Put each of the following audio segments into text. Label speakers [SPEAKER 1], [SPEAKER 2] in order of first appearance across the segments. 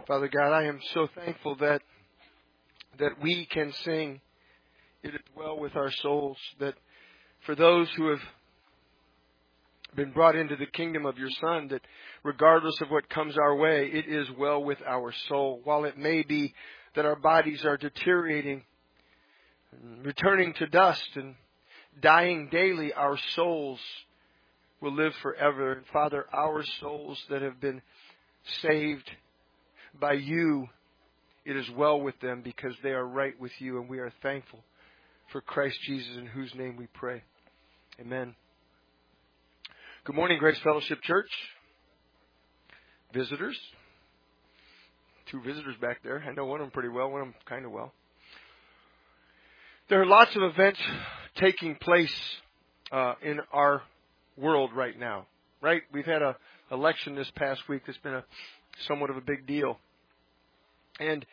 [SPEAKER 1] Father God, I am so thankful that we can sing, "It is well with our souls," that for those who have been brought into the kingdom of your Son, that regardless of what comes our way, it is well with our soul. While it may be that our bodies are deteriorating, returning to dust and dying daily, our souls will live forever. And Father, our souls that have been saved by you, it is well with them because they are right with you, and we are thankful for Christ Jesus, in whose name we pray. Amen. Good morning, Grace Fellowship Church. Visitors. 2 visitors back there. I know one of them pretty well, one of them kind of well. There are lots of events taking place in our world right now, right? We've had an election this past week that's been somewhat of a big deal. And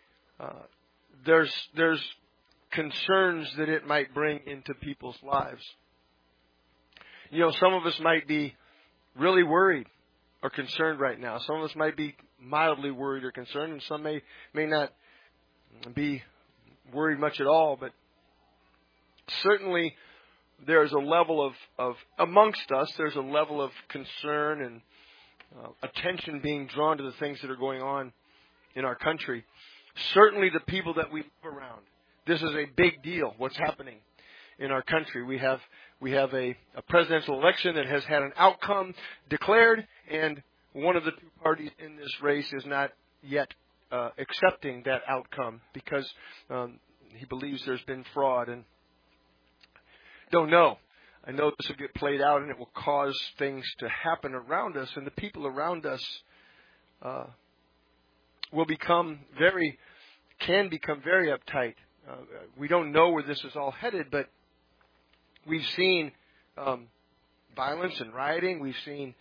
[SPEAKER 1] there's concerns that it might bring into people's lives. You know, some of us might be really worried or concerned right now. Some of us might be mildly worried or concerned, and some may not be worried much at all. But certainly there's a level of amongst us, there's a level of concern and attention being drawn to the things that are going on in our country. Certainly the people that we live around. This is a big deal, what's happening in our country. We have a presidential election that has had an outcome declared, and one of the 2 parties in this race is not yet accepting that outcome because he believes there's been fraud. And don't know. I know this will get played out, and it will cause things to happen around us, and the people around us can become very uptight. We don't know where this is all headed, but we've seen violence and rioting. We've seen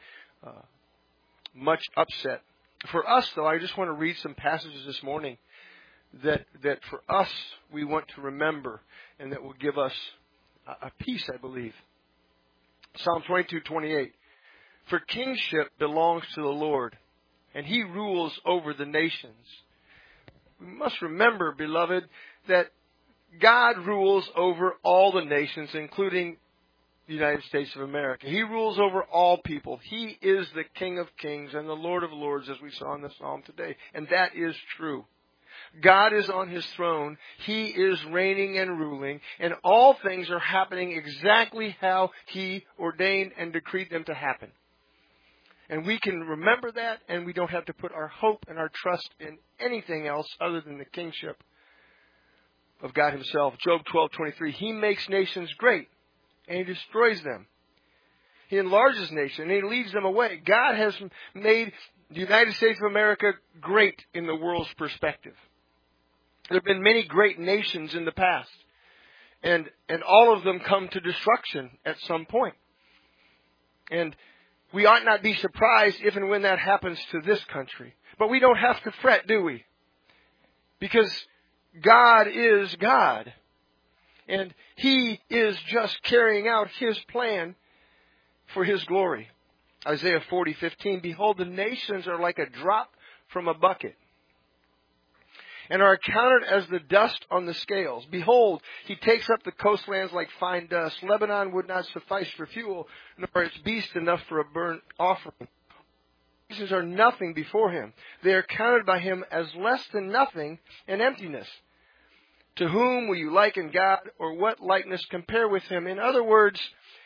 [SPEAKER 1] much upset. For us, though, I just want to read some passages this morning that for us we want to remember and that will give us a peace, I believe. Psalm 22:28. For kingship belongs to the Lord, and He rules over the nations. We must remember, beloved, that God rules over all the nations, including the United States of America. He rules over all people. He is the King of kings and the Lord of lords, as we saw in the psalm today. And that is true. God is on His throne. He is reigning and ruling. And all things are happening exactly how He ordained and decreed them to happen. And we can remember that, and we don't have to put our hope and our trust in anything else other than the kingship of God Himself. Job 12:23. He makes nations great, and He destroys them. He enlarges nations, and He leads them away. God has made the United States of America great in the world's perspective. There have been many great nations in the past, and all of them come to destruction at some point. And we ought not be surprised if and when that happens to this country. But we don't have to fret, do we? Because God is God. And He is just carrying out His plan for His glory. Isaiah 40:15. Behold, the nations are like a drop from a bucket, and are accounted as the dust on the scales. Behold, He takes up the coastlands like fine dust. Lebanon would not suffice for fuel, nor its beast enough for a burnt offering. Nations are nothing before Him. They are counted by Him as less than nothing and emptiness. To whom will you liken God, or what likeness compare with Him? In other words,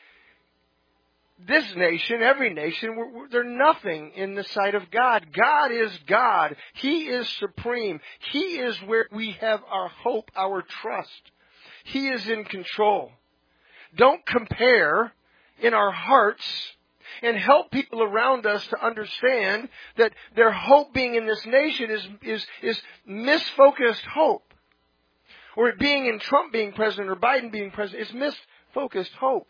[SPEAKER 1] this nation, every nation, they're nothing in the sight of God. God is God. He is supreme. He is where we have our hope, our trust. He is in control. Don't compare in our hearts, and help people around us to understand that their hope being in this nation is misfocused hope. Or it being in Trump being president or Biden being president is misfocused hope.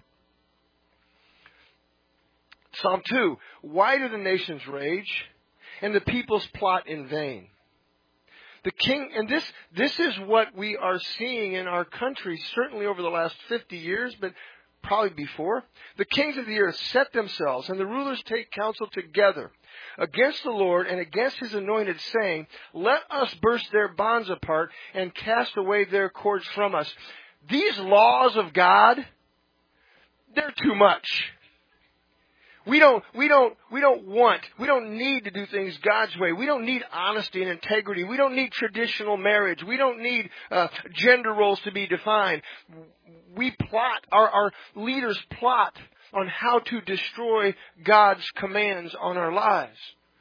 [SPEAKER 1] Psalm 2, why do the nations rage and the peoples plot in vain? The king, and this is what we are seeing in our country, certainly over the last 50 years, but probably before. The kings of the earth set themselves, and the rulers take counsel together against the Lord and against His anointed, saying, let us burst their bonds apart and cast away their cords from us. These laws of God, they're too much. We don't need to do things God's way. We don't need honesty and integrity. We don't need traditional marriage. We don't need gender roles to be defined. We plot, our leaders plot on how to destroy God's commands on our lives.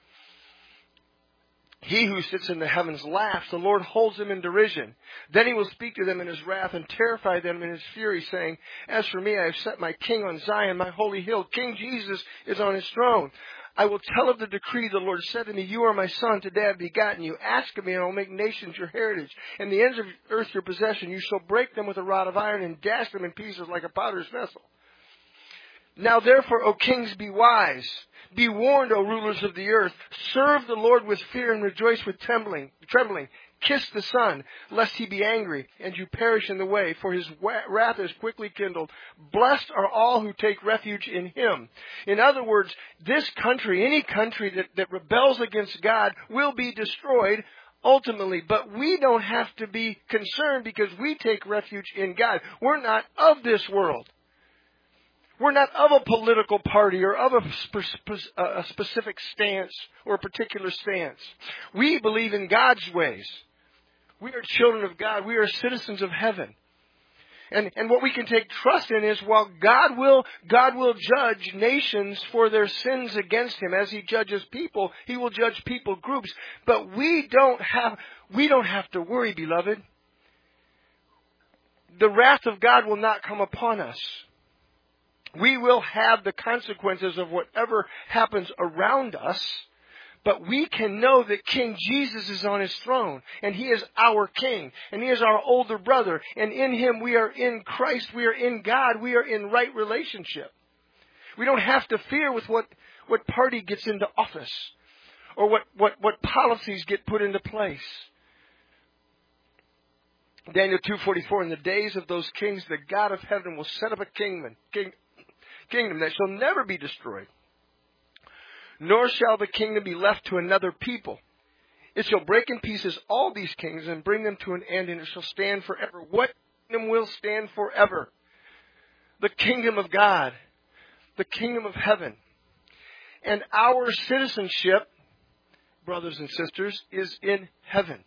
[SPEAKER 1] He who sits in the heavens laughs. The Lord holds them in derision. Then He will speak to them in His wrath and terrify them in His fury, saying, as for me, I have set my king on Zion, my holy hill. King Jesus is on His throne. I will tell of the decree. The Lord said to me, you are my son. Today I have begotten you. Ask of me, and I will make nations your heritage, and the ends of earth your possession. You shall break them with a rod of iron and dash them in pieces like a potter's vessel. Now therefore, O kings, be wise. Be warned, O rulers of the earth. Serve the Lord with fear and rejoice with trembling. Kiss the Son, lest He be angry and you perish in the way, for His wrath is quickly kindled. Blessed are all who take refuge in Him. In other words, this country, any country that rebels against God, will be destroyed ultimately. But we don't have to be concerned because we take refuge in God. We're not of this world. We're not of a political party or of a specific stance or a particular stance. We believe in God's ways. We are children of God. We are citizens of heaven. And what we can take trust in is, while God will judge nations for their sins against Him, as He judges people, He will judge people groups. But we don't have to worry, beloved. The wrath of God will not come upon us. We will have the consequences of whatever happens around us, but we can know that King Jesus is on His throne, and He is our King, and He is our older brother, and in Him we are in Christ, we are in God, we are in right relationship. We don't have to fear with what party gets into office, or what policies get put into place. Daniel 2:44, in the days of those kings, the God of heaven will set up a kingdom that shall never be destroyed, nor shall the kingdom be left to another people. It shall break in pieces all these kings and bring them to an end, and it shall stand forever. What kingdom will stand forever? The kingdom of God, the kingdom of heaven. And our citizenship, brothers and sisters, is in heaven.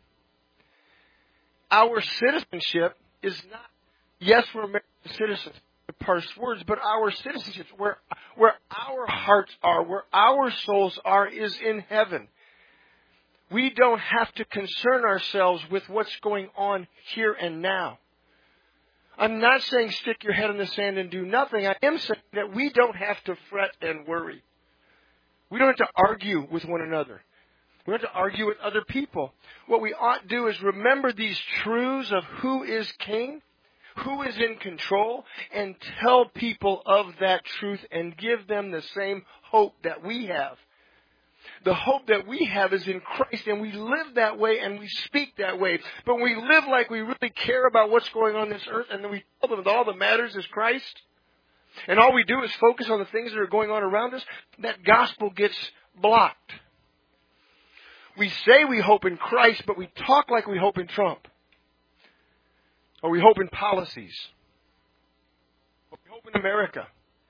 [SPEAKER 1] Our citizenship is not, yes, we're American citizens, parse words, but our citizenship, where our hearts are, where our souls are, is in heaven. We don't have to concern ourselves with what's going on here and now. I'm not saying stick your head in the sand and do nothing. I am saying that we don't have to fret and worry. We don't have to argue with one another. We don't have to argue with other people. What we ought to do is remember these truths of who is king, who is in control, and tell people of that truth and give them the same hope that we have. The hope that we have is in Christ, and we live that way and we speak that way. But when we live like we really care about what's going on this earth, and then we tell them that all that matters is Christ, and all we do is focus on the things that are going on around us, that gospel gets blocked. We say we hope in Christ, but we talk like we hope in Trump. Or we hope in policies. Or we hope in America.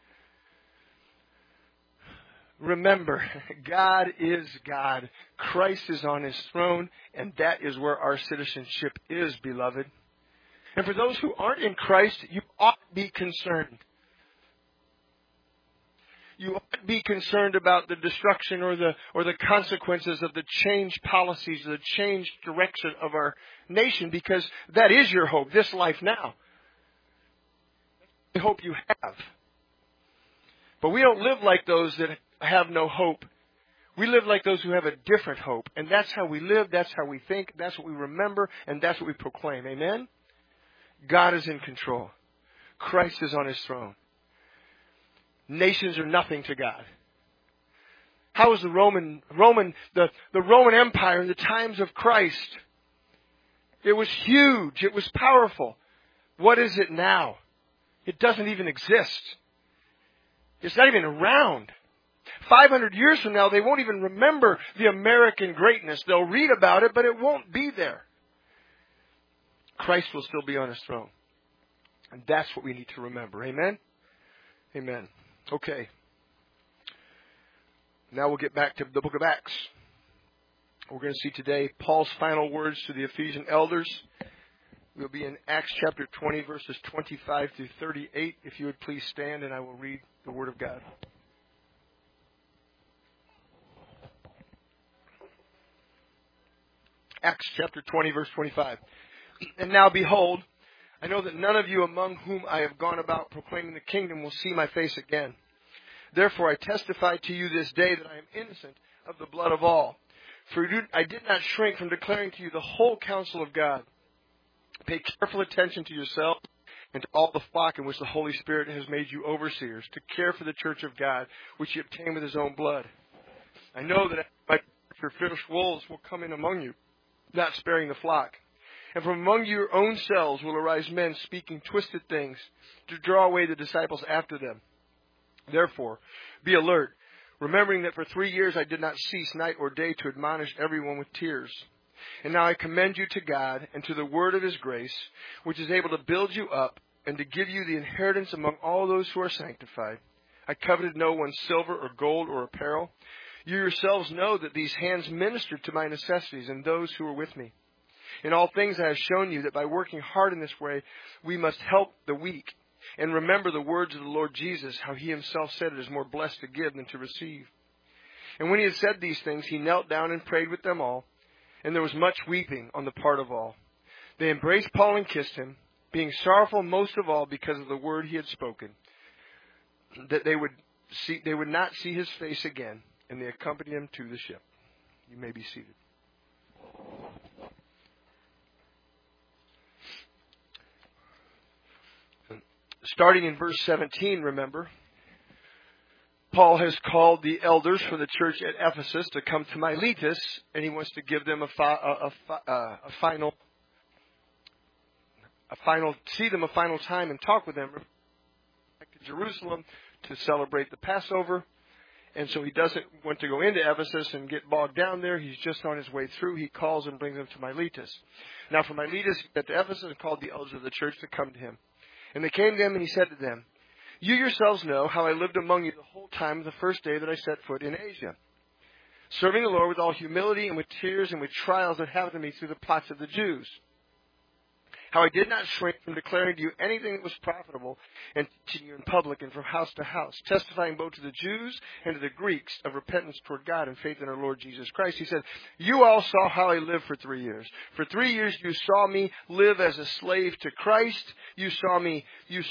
[SPEAKER 1] Remember, God is God. Christ is on His throne, and that is where our citizenship is, beloved. And for those who aren't in Christ, you ought to be concerned. You ought to be concerned about the destruction or the consequences of the changed policies, the changed direction of our nation, because that is your hope, this life now. The hope you have. But we don't live like those that have no hope. We live like those who have a different hope. And that's how we live, that's how we think, that's what we remember, and that's what we proclaim. Amen? God is in control. Christ is on His throne. Nations are nothing to God. How was the Roman Empire in the times of Christ? It was huge. It was powerful. What is it now? It doesn't even exist. It's not even around. 500 years from now, they won't even remember the American greatness. They'll read about it, but it won't be there. Christ will still be on his throne. And that's what we need to remember. Amen? Amen. Okay. Now we'll get back to the book of Acts. We're going to see today Paul's final words to the Ephesian elders. We'll be in Acts chapter 20, verses 25 through 38. If you would please stand, and I will read the Word of God. Acts chapter 20, verse 25. And now behold, I know that none of you among whom I have gone about proclaiming the kingdom will see my face again. Therefore I testify to you this day that I am innocent of the blood of all. For I did not shrink from declaring to you the whole counsel of God. Pay careful attention to yourself and to all the flock in which the Holy Spirit has made you overseers, to care for the church of God, which he obtained with his own blood. I know that my fierce wolves will come in among you, not sparing the flock. And from among your own selves will arise men speaking twisted things to draw away the disciples after them. Therefore, be alert, remembering that for 3 years I did not cease night or day to admonish everyone with tears. And now I commend you to God and to the word of his grace, which is able to build you up and to give you the inheritance among all those who are sanctified. I coveted no one's silver or gold or apparel. You yourselves know that these hands ministered to my necessities and those who were with me. In all things I have shown you that by working hard in this way, we must help the weak. And remember the words of the Lord Jesus, how he himself said it is more blessed to give than to receive. And when he had said these things, he knelt down and prayed with them all. And there was much weeping on the part of all. They embraced Paul and kissed him, being sorrowful most of all because of the word he had spoken, that they would not see his face again. And they accompanied him to the ship. You may be seated. Starting in verse 17, remember, Paul has called the elders for the church at Ephesus to come to Miletus, and he wants to give them a final time and talk with them back to Jerusalem to celebrate the Passover. And so he doesn't want to go into Ephesus and get bogged down there. He's just on his way through. He calls and brings them to Miletus. Now from Miletus, he got to Ephesus and called the elders of the church to come to him. And they came to him, and he said to them, you yourselves know how I lived among you the whole time of the first day that I set foot in Asia, serving the Lord with all humility and with tears and with trials that happened to me through the plots of the Jews. How I did not shrink from declaring to you anything that was profitable and teaching you in public and from house to house, testifying both to the Jews and to the Greeks of repentance toward God and faith in our Lord Jesus Christ. He said, you all saw how I lived for 3 years. For 3 years you saw me live as a slave to Christ. You saw me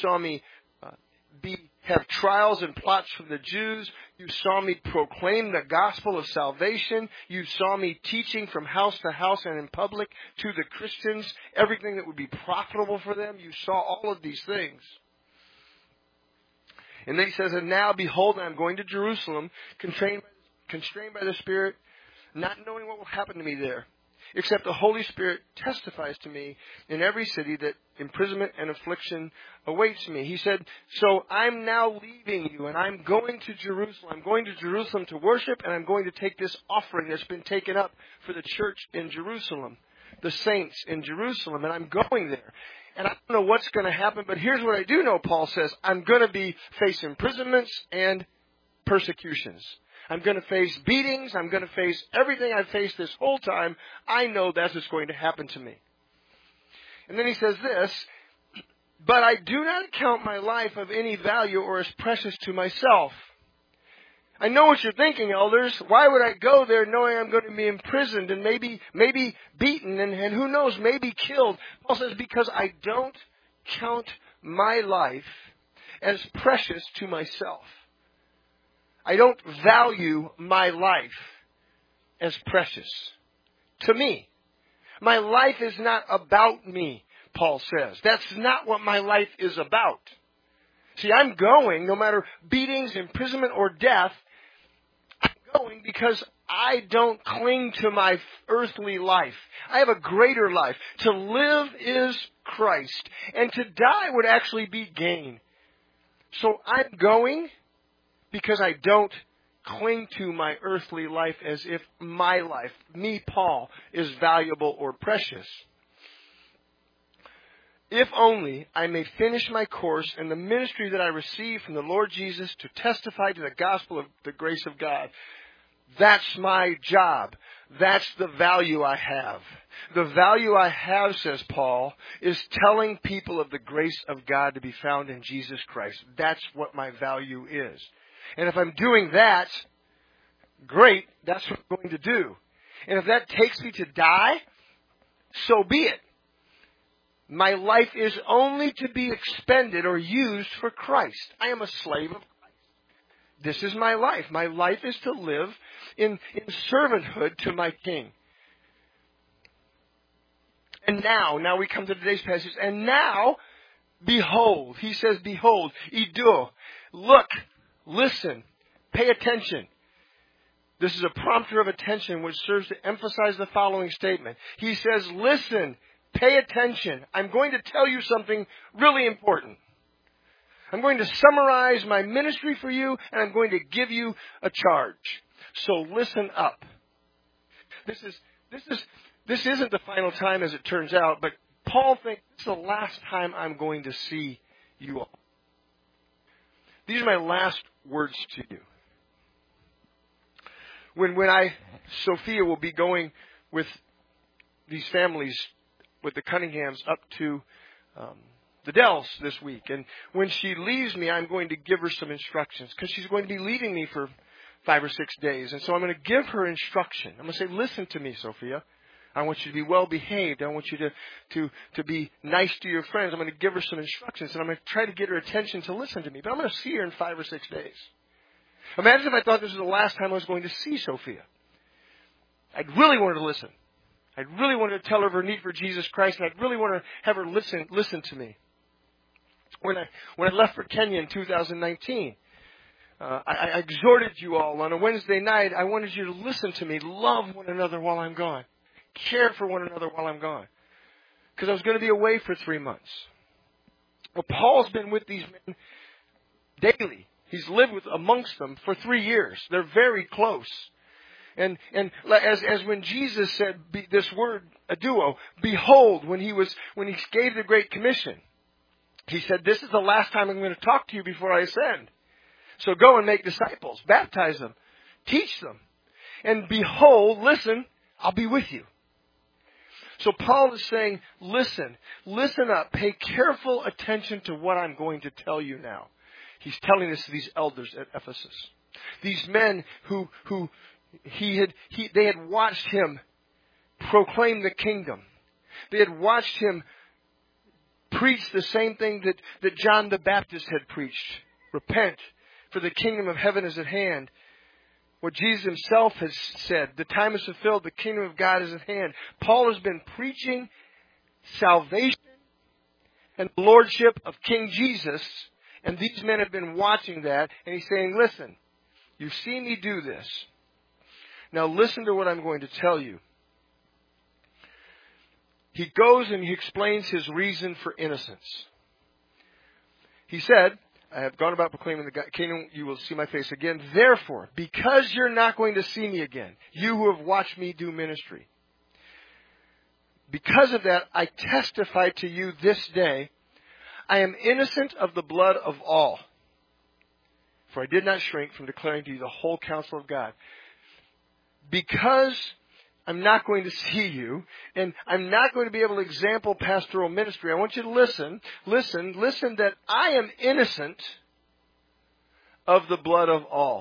[SPEAKER 1] have trials and plots from the Jews. You saw me proclaim the gospel of salvation. You saw me teaching from house to house and in public to the Christians everything that would be profitable for them. You saw all of these things. And then he says, and now behold, I am going to Jerusalem, constrained by the Spirit, not knowing what will happen to me there. Except the Holy Spirit testifies to me in every city that imprisonment and affliction awaits me. He said, so I'm now leaving you and I'm going to Jerusalem. I'm going to Jerusalem to worship, and I'm going to take this offering that's been taken up for the church in Jerusalem, the saints in Jerusalem, and I'm going there. And I don't know what's going to happen, but here's what I do know, Paul says. I'm going to face imprisonments and persecutions. I'm going to face beatings. I'm going to face everything I've faced this whole time. I know that's what's going to happen to me. And then he says this, but I do not count my life of any value or as precious to myself. I know what you're thinking, elders. Why would I go there knowing I'm going to be imprisoned and maybe beaten and who knows, maybe killed? Paul says, because I don't count my life as precious to myself. I don't value my life as precious to me. My life is not about me, Paul says. That's not what my life is about. See, I'm going, no matter beatings, imprisonment, or death, I'm going because I don't cling to my earthly life. I have a greater life. To live is Christ, and to die would actually be gain. So I'm going because I don't cling to my earthly life as if my life, me, Paul, is valuable or precious. If only I may finish my course in the ministry that I received from the Lord Jesus to testify to the gospel of the grace of God. That's my job. That's the value I have. The value I have, says Paul, is telling people of the grace of God to be found in Jesus Christ. That's what my value is. And if I'm doing that, great, that's what I'm going to do. And if that takes me to die, so be it. My life is only to be expended or used for Christ. I am a slave of Christ. This is my life. My life is to live in servanthood to my King. And now we come to today's passage. And now, behold. He says, behold, ido. Look, listen, pay attention. This is a prompter of attention which serves to emphasize the following statement. He says, listen, pay attention. I'm going to tell you something really important. I'm going to summarize my ministry for you, and I'm going to give you a charge. So listen up. This isn't the final time, as it turns out, but Paul thinks this is the last time I'm going to see you all. These are my last words to you. When Sophia will be going with these families, with the Cunninghams, up to the Dells this week. And when she leaves me, I'm going to give her some instructions, because she's going to be leaving me for 5 or 6 days. And so I'm going to give her instruction. I'm going to say, listen to me, Sophia. I want you to be well behaved. I want you to be nice to your friends. I'm going to give her some instructions, and I'm going to try to get her attention to listen to me. But I'm going to see her in 5 or 6 days. Imagine if I thought this was the last time I was going to see Sophia. I'd really want her to listen. I'd really want to tell her of her need for Jesus Christ, and I'd really want to have her listen to me. When I left for Kenya in 2019, I exhorted you all on a Wednesday night. I wanted you to listen to me, love one another while I'm gone, care for one another while I'm gone, because I was going to be away for 3 months. Well, Paul's been with these men daily. He's lived amongst them for 3 years. They're very close. And as when Jesus said this word, aduo, behold, when he gave the Great Commission, he said, this is the last time I'm going to talk to you before I ascend. So go and make disciples, baptize them, teach them. And behold, listen, I'll be with you. So Paul is saying, listen up, pay careful attention to what I'm going to tell you now. He's telling this to these elders at Ephesus. These men who they had watched him proclaim the kingdom. They had watched him preach the same thing that John the Baptist had preached. Repent, for the kingdom of heaven is at hand. What Jesus himself has said, the time is fulfilled, the kingdom of God is at hand. Paul has been preaching salvation and the lordship of King Jesus, and these men have been watching that, and he's saying, listen, you've seen me do this. Now listen to what I'm going to tell you. He goes and he explains his reason for innocence. He said, I have gone about proclaiming the kingdom, you will see my face again. Therefore, because you're not going to see me again, you who have watched me do ministry, because of that, I testify to you this day, I am innocent of the blood of all. For I did not shrink from declaring to you the whole counsel of God. Because I'm not going to see you, and I'm not going to be able to example pastoral ministry, I want you to listen that I am innocent of the blood of all.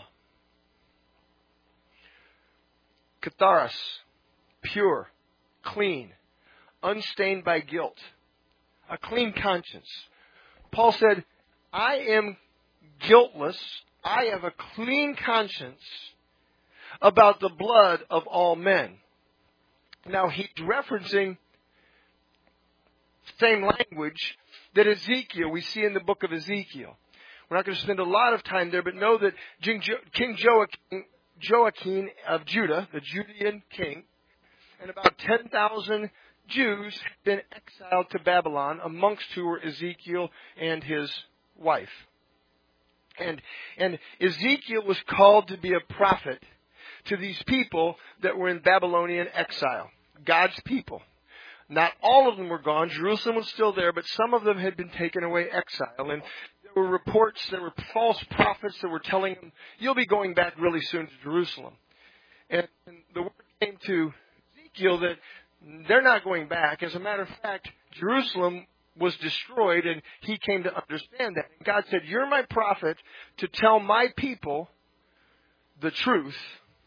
[SPEAKER 1] Katharos, pure, clean, unstained by guilt, a clean conscience. Paul said, I am guiltless, I have a clean conscience about the blood of all men. Now, he's referencing the same language that Ezekiel, we see in the book of Ezekiel. We're not going to spend a lot of time there, but know that King Joachim of Judah, the Judean king, and about 10,000 Jews had been exiled to Babylon, amongst who were Ezekiel and his wife. And Ezekiel was called to be a prophet to these people that were in Babylonian exile, God's people. Not all of them were gone. Jerusalem was still there, but some of them had been taken away exile. And there were reports, there were false prophets that were telling them, you'll be going back really soon to Jerusalem. And the word came to Ezekiel that they're not going back. As a matter of fact, Jerusalem was destroyed, and he came to understand that. And God said, you're my prophet to tell my people the truth.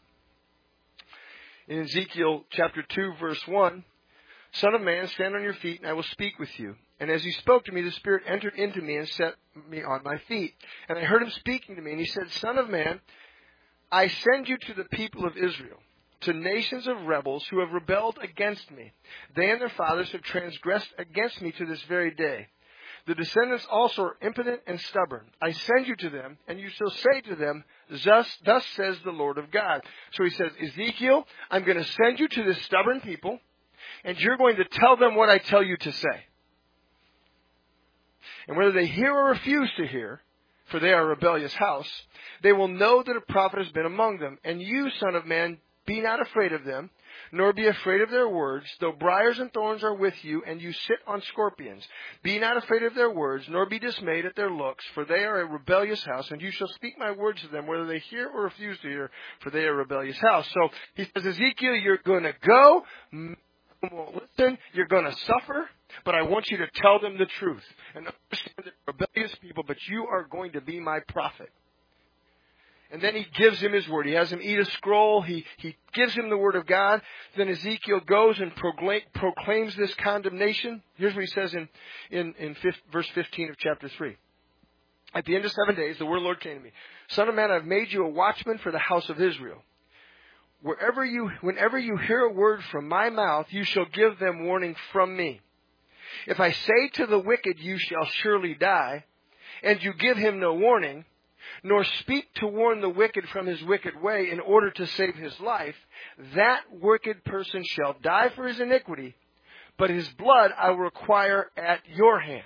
[SPEAKER 1] In Ezekiel chapter 2, verse 1, Son of man, stand on your feet, and I will speak with you. And as he spoke to me, the Spirit entered into me and set me on my feet. And I heard him speaking to me, and he said, Son of man, I send you to the people of Israel, to nations of rebels who have rebelled against me. They and their fathers have transgressed against me to this very day. The descendants also are impotent and stubborn. I send you to them, and you shall say to them, thus says the Lord of God. So he says, Ezekiel, I'm going to send you to this stubborn people, and you're going to tell them what I tell you to say. And whether they hear or refuse to hear, for they are a rebellious house, they will know that a prophet has been among them. And you, Son of man, be not afraid of them, nor be afraid of their words, though briars and thorns are with you, and you sit on scorpions. Be not afraid of their words, nor be dismayed at their looks, for they are a rebellious house, and you shall speak my words to them, whether they hear or refuse to hear, for they are a rebellious house. So he says, Ezekiel, you're going to go, won't listen, you're going to suffer, but I want you to tell them the truth. And understand that they're rebellious people, but you are going to be my prophet. And then he gives him his word. He has him eat a scroll. He gives him the word of God. Then Ezekiel goes and proclaims this condemnation. Here's what he says in verse 15 of chapter 3. At the end of 7 days, the word of the Lord came to me. Son of man, I've made you a watchman for the house of Israel. Whenever you hear a word from my mouth, you shall give them warning from me. If I say to the wicked, you shall surely die, and you give him no warning, nor speak to warn the wicked from his wicked way in order to save his life, that wicked person shall die for his iniquity, but his blood I will require at your hand.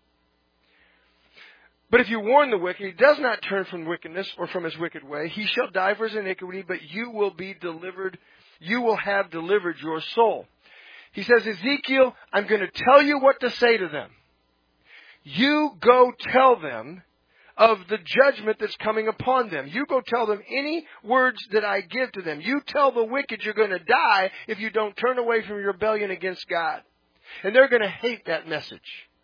[SPEAKER 1] But if you warn the wicked, he does not turn from wickedness or from his wicked way, he shall die for his iniquity, but you will be delivered, you will have delivered your soul. He says, Ezekiel, I'm going to tell you what to say to them. You go tell them of the judgment that's coming upon them. You go tell them any words that I give to them. You tell the wicked you're going to die if you don't turn away from your rebellion against God. And they're going to hate that message.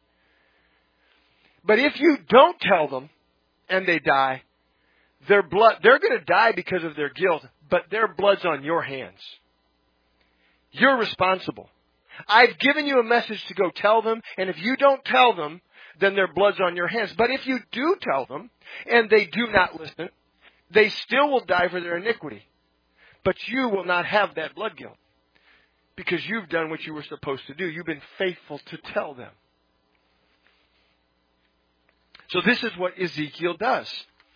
[SPEAKER 1] But if you don't tell them and they die, they're going to die because of their guilt, but their blood's on your hands. You're responsible. I've given you a message to go tell them, and if you don't tell them, then their blood's on your hands. But if you do tell them, and they do not listen, they still will die for their iniquity. But you will not have that blood guilt, because you've done what you were supposed to do. You've been faithful to tell them. So this is what Ezekiel does.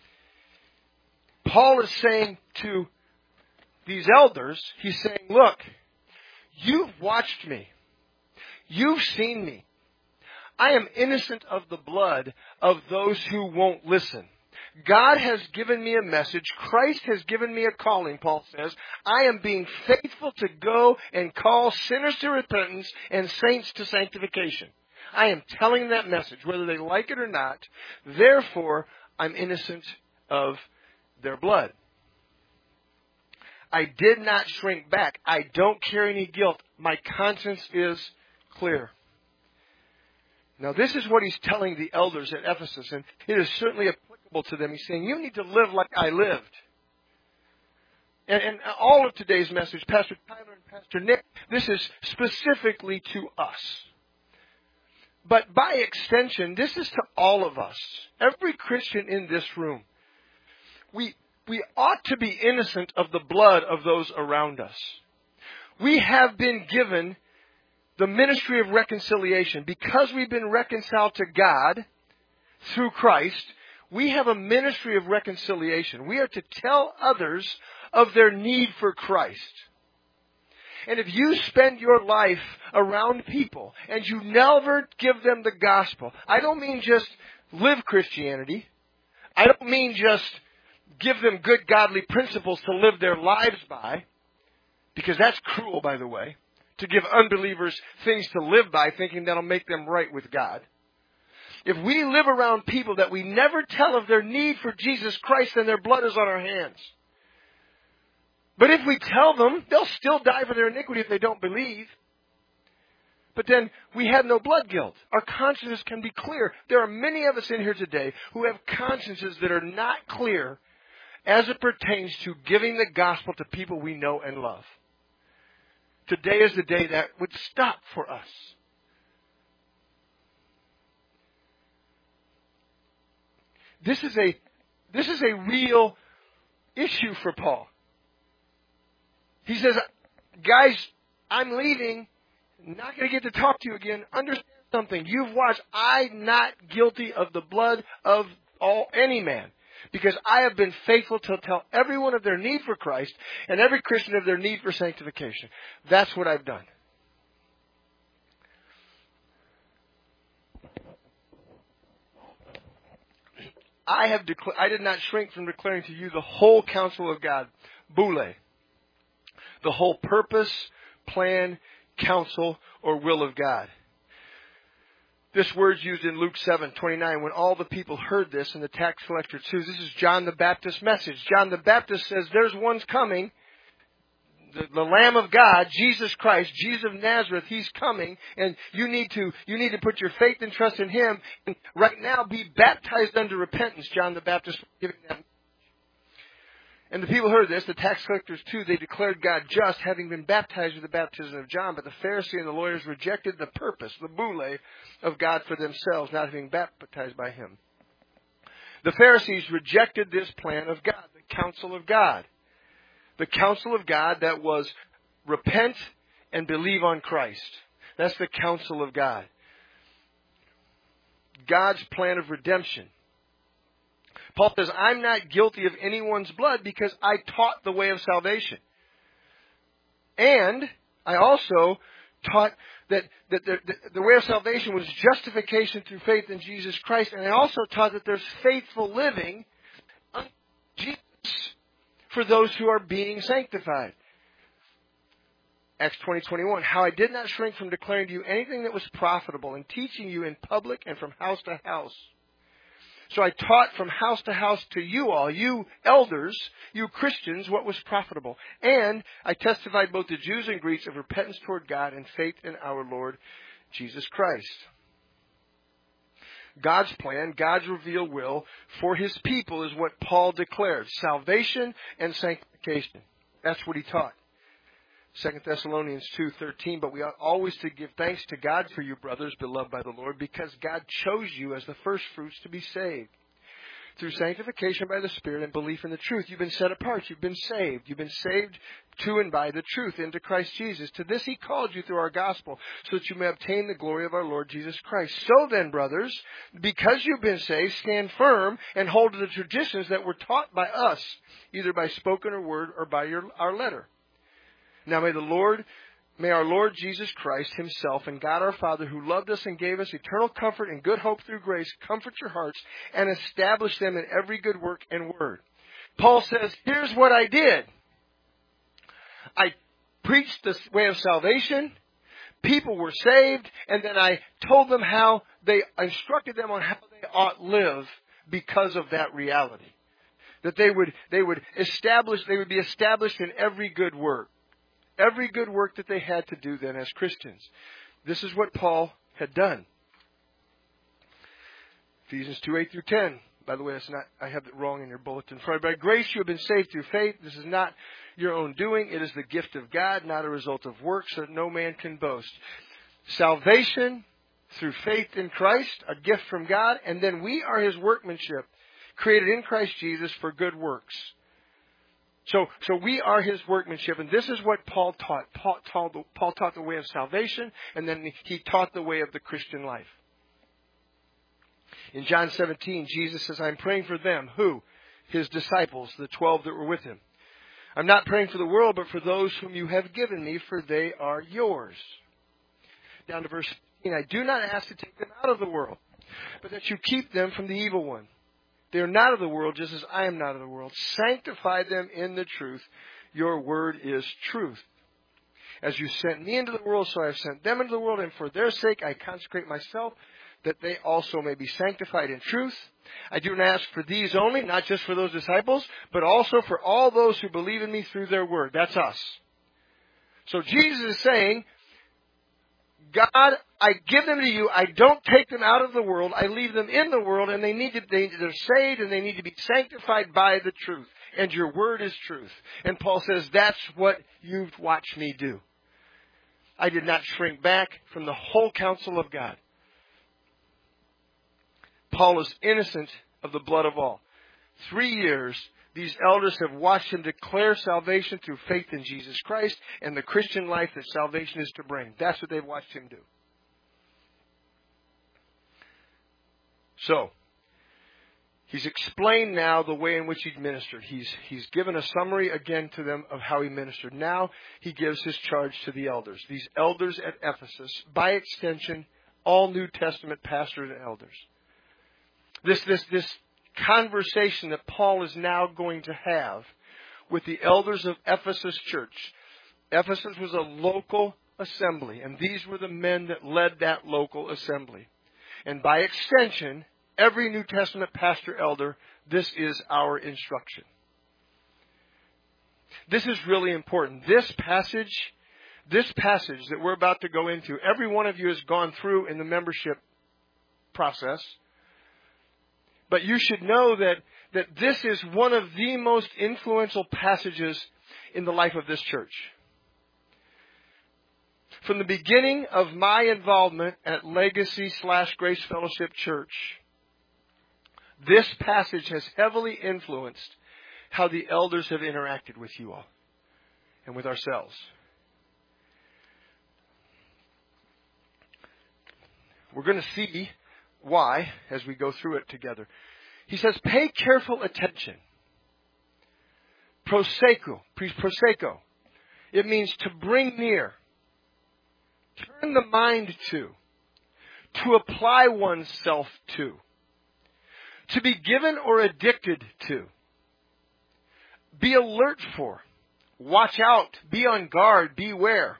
[SPEAKER 1] Paul is saying to these elders, he's saying, look, you've watched me. You've seen me. I am innocent of the blood of those who won't listen. God has given me a message. Christ has given me a calling, Paul says. I am being faithful to go and call sinners to repentance and saints to sanctification. I am telling that message, whether they like it or not. Therefore, I'm innocent of their blood. I did not shrink back. I don't carry any guilt. My conscience is clear. Now, this is what he's telling the elders at Ephesus, and it is certainly applicable to them. He's saying, you need to live like I lived. And all of today's message, Pastor Tyler and Pastor Nick, this is specifically to us. But by extension, this is to all of us. Every Christian in this room. We ought to be innocent of the blood of those around us. We have been given the ministry of reconciliation. Because we've been reconciled to God through Christ, we have a ministry of reconciliation. We are to tell others of their need for Christ. And if you spend your life around people and you never give them the gospel, I don't mean just live Christianity. I don't mean just give them good godly principles to live their lives by, because that's cruel, by the way, to give unbelievers things to live by thinking that'll make them right with God. If we live around people that we never tell of their need for Jesus Christ, then their blood is on our hands. But if we tell them, they'll still die for their iniquity if they don't believe. But then we have no blood guilt. Our consciences can be clear. There are many of us in here today who have consciences that are not clear as it pertains to giving the gospel to people we know and love. Today is the day that would stop for us. This is a real issue for Paul. He says, guys, I'm leaving. Not going to get to talk to you again. Understand something. You've watched. I'm not guilty of the blood of any man. Because I have been faithful to tell everyone of their need for Christ and every Christian of their need for sanctification. That's what I've done. I did not shrink from declaring to you the whole counsel of God, boule, the whole purpose, plan, counsel, or will of God. This word's used in Luke 7:29. When all the people heard this, and the tax collector too. This is John the Baptist's message. John the Baptist says, there's one's coming, the Lamb of God, Jesus Christ, Jesus of Nazareth. He's coming, and you need to put your faith and trust in Him. And right now, be baptized unto repentance. John the Baptist was giving that. And the people heard this, the tax collectors too, they declared God just, having been baptized with the baptism of John. But the Pharisee and the lawyers rejected the purpose, the boule, of God for themselves, not having baptized by Him. The Pharisees rejected this plan of God, the counsel of God. The counsel of God that was repent and believe on Christ. That's the counsel of God. God's plan of redemption. Paul says, I'm not guilty of anyone's blood because I taught the way of salvation. And I also taught that the way of salvation was justification through faith in Jesus Christ. And I also taught that there's faithful living unto Jesus for those who are being sanctified. Acts 20:21, how I did not shrink from declaring to you anything that was profitable and teaching you in public and from house to house. So I taught from house to house to you all, you elders, you Christians, what was profitable. And I testified both to Jews and Greeks of repentance toward God and faith in our Lord Jesus Christ. God's plan, God's revealed will for His people is what Paul declared. Salvation and sanctification. That's what he taught. 2 Thessalonians 2:13, but we ought always to give thanks to God for you, brothers, beloved by the Lord, because God chose you as the first fruits to be saved. Through sanctification by the Spirit and belief in the truth. You've been set apart. You've been saved. You've been saved to and by the truth into Christ Jesus. To this He called you through our gospel, so that you may obtain the glory of our Lord Jesus Christ. So then, brothers, because you've been saved, stand firm and hold to the traditions that were taught by us, either by spoken or word or by our letter. Now may our Lord Jesus Christ Himself and God our Father, who loved us and gave us eternal comfort and good hope through grace, comfort your hearts and establish them in every good work and word. Paul says, here's what I did. I preached the way of salvation. People were saved. And then I told them instructed them on how they ought live because of that reality. That they would be established in every good work. Every good work that they had to do then as Christians. This is what Paul had done. Ephesians 2:8 through 10. By the way, I have it wrong in your bulletin. For by grace you have been saved through faith. This is not your own doing. It is the gift of God, not a result of works, so that no man can boast. Salvation through faith in Christ, a gift from God, and then we are His workmanship, created in Christ Jesus for good works. So we are His workmanship, and this is what Paul taught. Paul taught the way of salvation, and then he taught the way of the Christian life. In John 17, Jesus says, I'm praying for them. Who? His disciples, the 12 that were with Him. I'm not praying for the world, but for those whom you have given me, for they are yours. Down to verse 15, I do not ask to take them out of the world, but that you keep them from the evil one. They are not of the world, just as I am not of the world. Sanctify them in the truth. Your word is truth. As you sent me into the world, so I have sent them into the world, and for their sake I consecrate myself, that they also may be sanctified in truth. I do not ask for these only, not just for those disciples, but also for all those who believe in me through their word. That's us. So Jesus is saying, God, I give them to you. I don't take them out of the world. I leave them in the world, and they're saved, and they need to be sanctified by the truth. And your word is truth. And Paul says, that's what you've watched me do. I did not shrink back from the whole counsel of God. Paul is innocent of the blood of all. 3 years, these elders have watched him declare salvation through faith in Jesus Christ and the Christian life that salvation is to bring. That's what they've watched him do. So, he's explained now the way in which he ministered. He's given a summary again to them of how he ministered. Now he gives his charge to the elders. These elders at Ephesus, by extension, all New Testament pastors and elders. This conversation that Paul is now going to have with the elders of Ephesus church. Ephesus was a local assembly, and these were the men that led that local assembly. And by extension, every New Testament pastor elder, this is our instruction. This is really important. This passage that we're about to go into, every one of you has gone through in the membership process. But you should know that this is one of the most influential passages in the life of this church. From the beginning of my involvement at Legacy/Grace Fellowship Church, this passage has heavily influenced how the elders have interacted with you all and with ourselves. We're going to see why as we go through it together. He says, pay careful attention. Proseko. It means to bring near. Turn the mind to apply oneself to be given or addicted to, be alert for, watch out, be on guard, beware.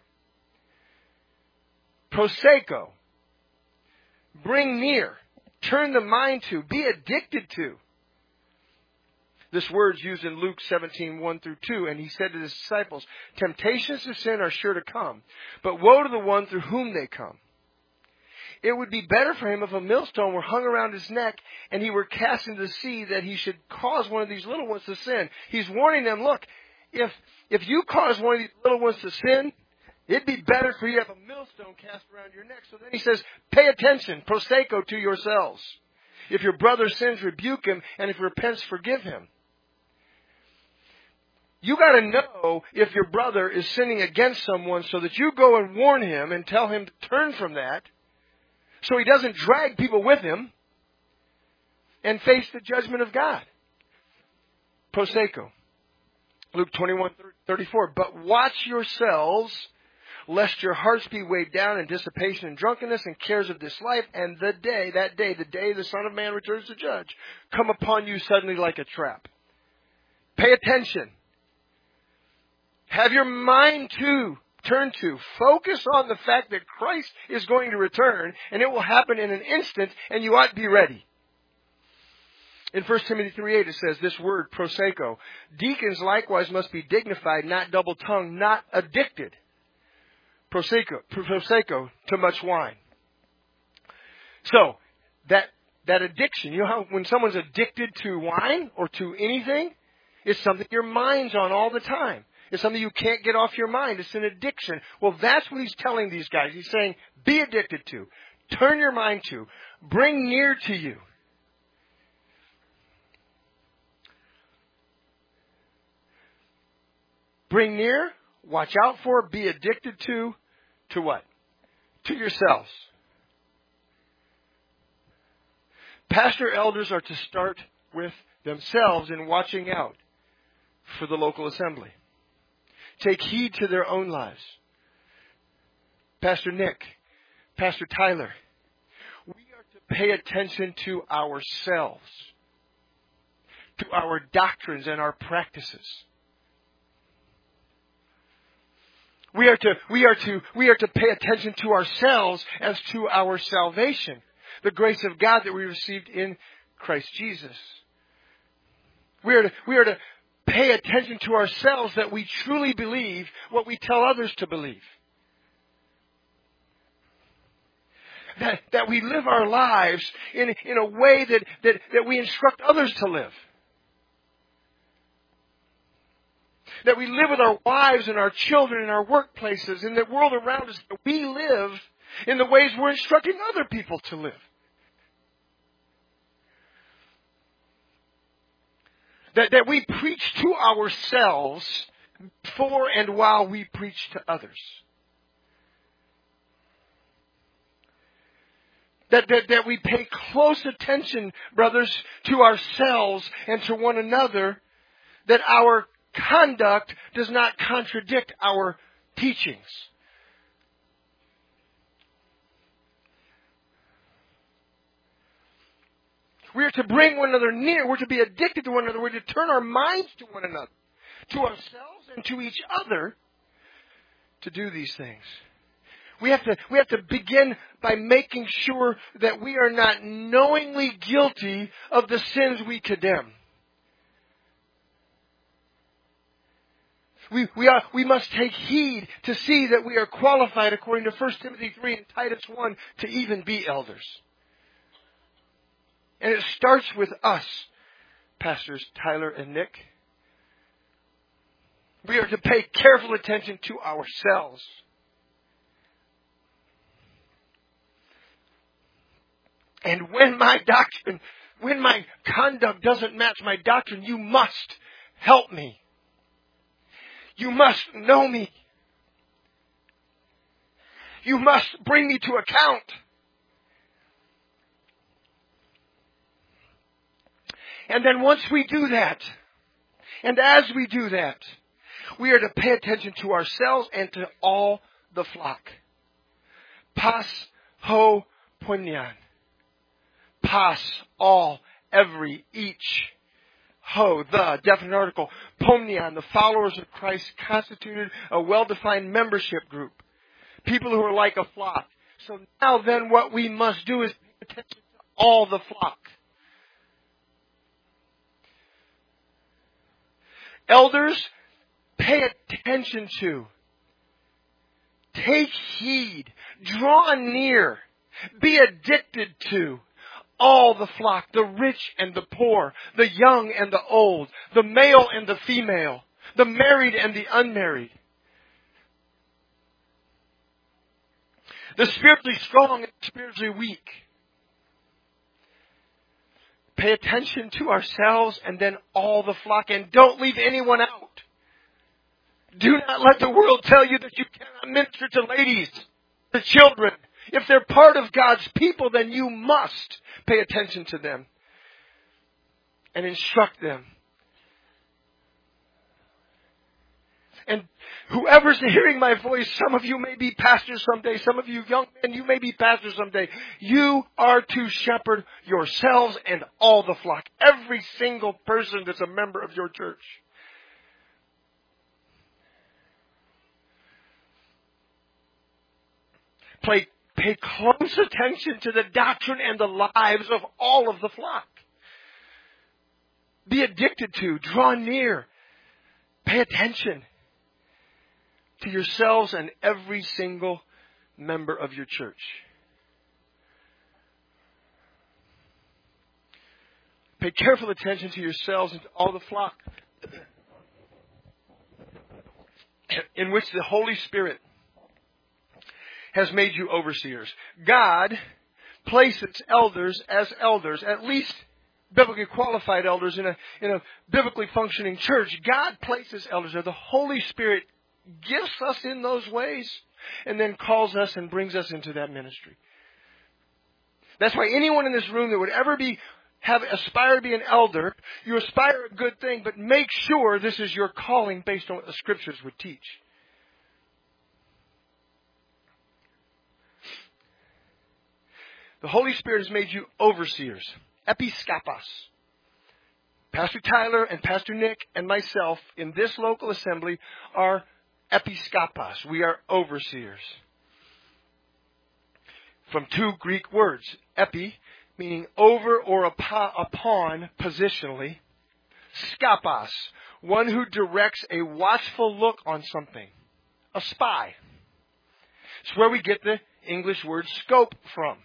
[SPEAKER 1] Proseko, bring near, turn the mind to, be addicted to. This word's used in Luke 17:1-2, and he said to his disciples, temptations to sin are sure to come, but woe to the one through whom they come. It would be better for him if a millstone were hung around his neck and he were cast into the sea that he should cause one of these little ones to sin. He's warning them, look, if you cause one of these little ones to sin, it'd be better for you to have a millstone cast around your neck. So then he says, pay attention, proseko, to yourselves. If your brother sins, rebuke him, and if he repents, forgive him. You got to know if your brother is sinning against someone so that you go and warn him and tell him to turn from that so he doesn't drag people with him and face the judgment of God. Proseko. Luke 21:34. But watch yourselves, lest your hearts be weighed down in dissipation and drunkenness and cares of this life, and the day the Son of Man returns to judge, come upon you suddenly like a trap. Pay attention. Have your mind turn to. Focus on the fact that Christ is going to return, and it will happen in an instant, and you ought to be ready. In 1 Timothy 3:8 it says this word, proseko. Deacons likewise must be dignified, not double-tongued, not addicted. Proseko, to much wine. So, that addiction, you know how when someone's addicted to wine or to anything, it's something your mind's on all the time. It's something you can't get off your mind. It's an addiction. Well, that's what he's telling these guys. He's saying, be addicted to. Turn your mind to. Bring near to you. Bring near, watch out for, be addicted to what? To yourselves. Pastor elders are to start with themselves in watching out for the local assembly. Take heed to their own lives. Pastor Nick, Pastor Tyler, we are to pay attention to ourselves. to our doctrines and our practices. We are to pay attention to ourselves as to our salvation, the grace of God that we received in Christ Jesus. We are to pay attention to ourselves that we truly believe what we tell others to believe. That we live our lives in a way that we instruct others to live. That we live with our wives and our children in our workplaces, in the world around us, that we live in the ways we're instructing other people to live. That we preach to ourselves before and while we preach to others. That we pay close attention, brothers, to ourselves and to one another, that our conduct does not contradict our teachings. We are to bring one another near. We're to be addicted to one another. We're to turn our minds to one another, to ourselves and to each other, to do these things. We have to begin by making sure that we are not knowingly guilty of the sins we condemn. We must take heed to see that we are qualified, according to 1 Timothy 3 and Titus 1, to even be elders. And it starts with us, Pastors Tyler and Nick. We are to pay careful attention to ourselves. And when my conduct doesn't match my doctrine, you must help me. You must know me. You must bring me to account. And then once we do that, and as we do that, we are to pay attention to ourselves and to all the flock. Pas ho poimnian. Pas, all, every, each. Ho, the, definite article. Poimnian, the followers of Christ, constituted a well-defined membership group. People who are like a flock. So now then what we must do is pay attention to all the flock. Elders, pay attention to. Take heed. Draw near. Be addicted to. All the flock, the rich and the poor, the young and the old, the male and the female, the married and the unmarried, the spiritually strong and the spiritually weak. Pay attention to ourselves and then all the flock, and don't leave anyone out. Do not let the world tell you that you cannot minister to ladies, to children. If they're part of God's people, then you must pay attention to them and instruct them. And whoever's hearing my voice, some of you may be pastors someday. Some of you young men, you may be pastors someday. You are to shepherd yourselves and all the flock. Every single person that's a member of your church. Pay close attention to the doctrine and the lives of all of the flock. Be addicted to, draw near, pay attention to yourselves and every single member of your church. Pay careful attention to yourselves and to all the flock in which the Holy Spirit has made you overseers. God places elders as elders, at least biblically qualified elders in a biblically functioning church. God places elders there. The Holy Spirit gifts us in those ways and then calls us and brings us into that ministry. That's why anyone in this room that would ever aspire to be an elder, you aspire a good thing, but make sure this is your calling based on what the Scriptures would teach. The Holy Spirit has made you overseers, episkopos. Pastor Tyler and Pastor Nick and myself in this local assembly are episkopos. We are overseers. From two Greek words, epi, meaning over or upon positionally. Skopos, one who directs a watchful look on something. A spy. It's where we get the English word scope from.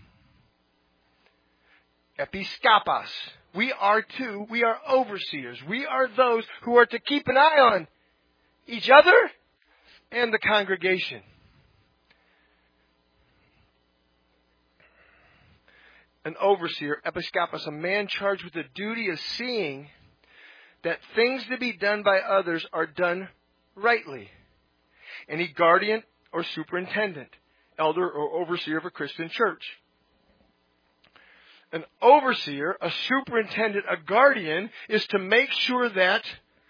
[SPEAKER 1] Episkopos. We are overseers. We are those who are to keep an eye on each other and the congregation. An overseer, episkopos, a man charged with the duty of seeing that things to be done by others are done rightly. Any guardian or superintendent, elder or overseer of a Christian church. An overseer, a superintendent, a guardian is to make sure that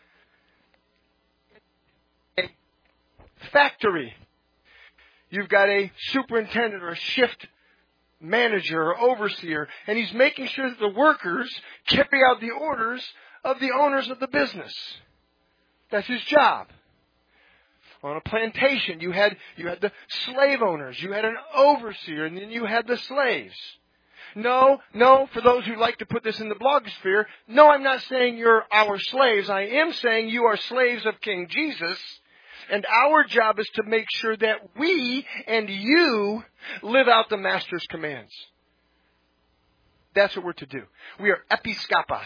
[SPEAKER 1] a factory, you've got a superintendent or a shift manager or overseer, and he's making sure that the workers carry out the orders of the owners of the business. That's his job. On a plantation, you had the slave owners, you had an overseer, and then you had the slaves. No, for those who like to put this in the blogosphere, no, I'm not saying you're our slaves. I am saying you are slaves of King Jesus. And our job is to make sure that we and you live out the Master's commands. That's what we're to do. We are episkopos.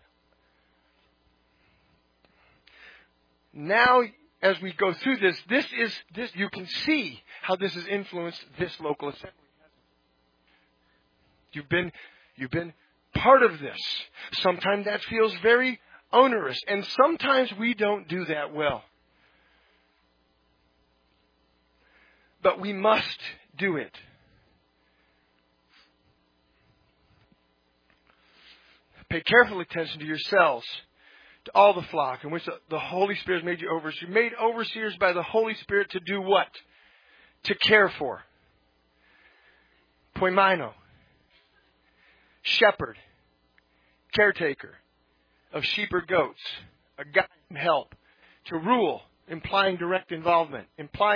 [SPEAKER 1] Now, as we go through this you can see how this has influenced this local assembly. You've been part of this. Sometimes that feels very onerous, and sometimes we don't do that well. But we must do it. Pay careful attention to yourselves, to all the flock in which the Holy Spirit has made you overseers. You're made overseers by the Holy Spirit to do what? To care for. Poimino. Shepherd. Caretaker of sheep or goats. A guide and help. To rule, implying direct involvement.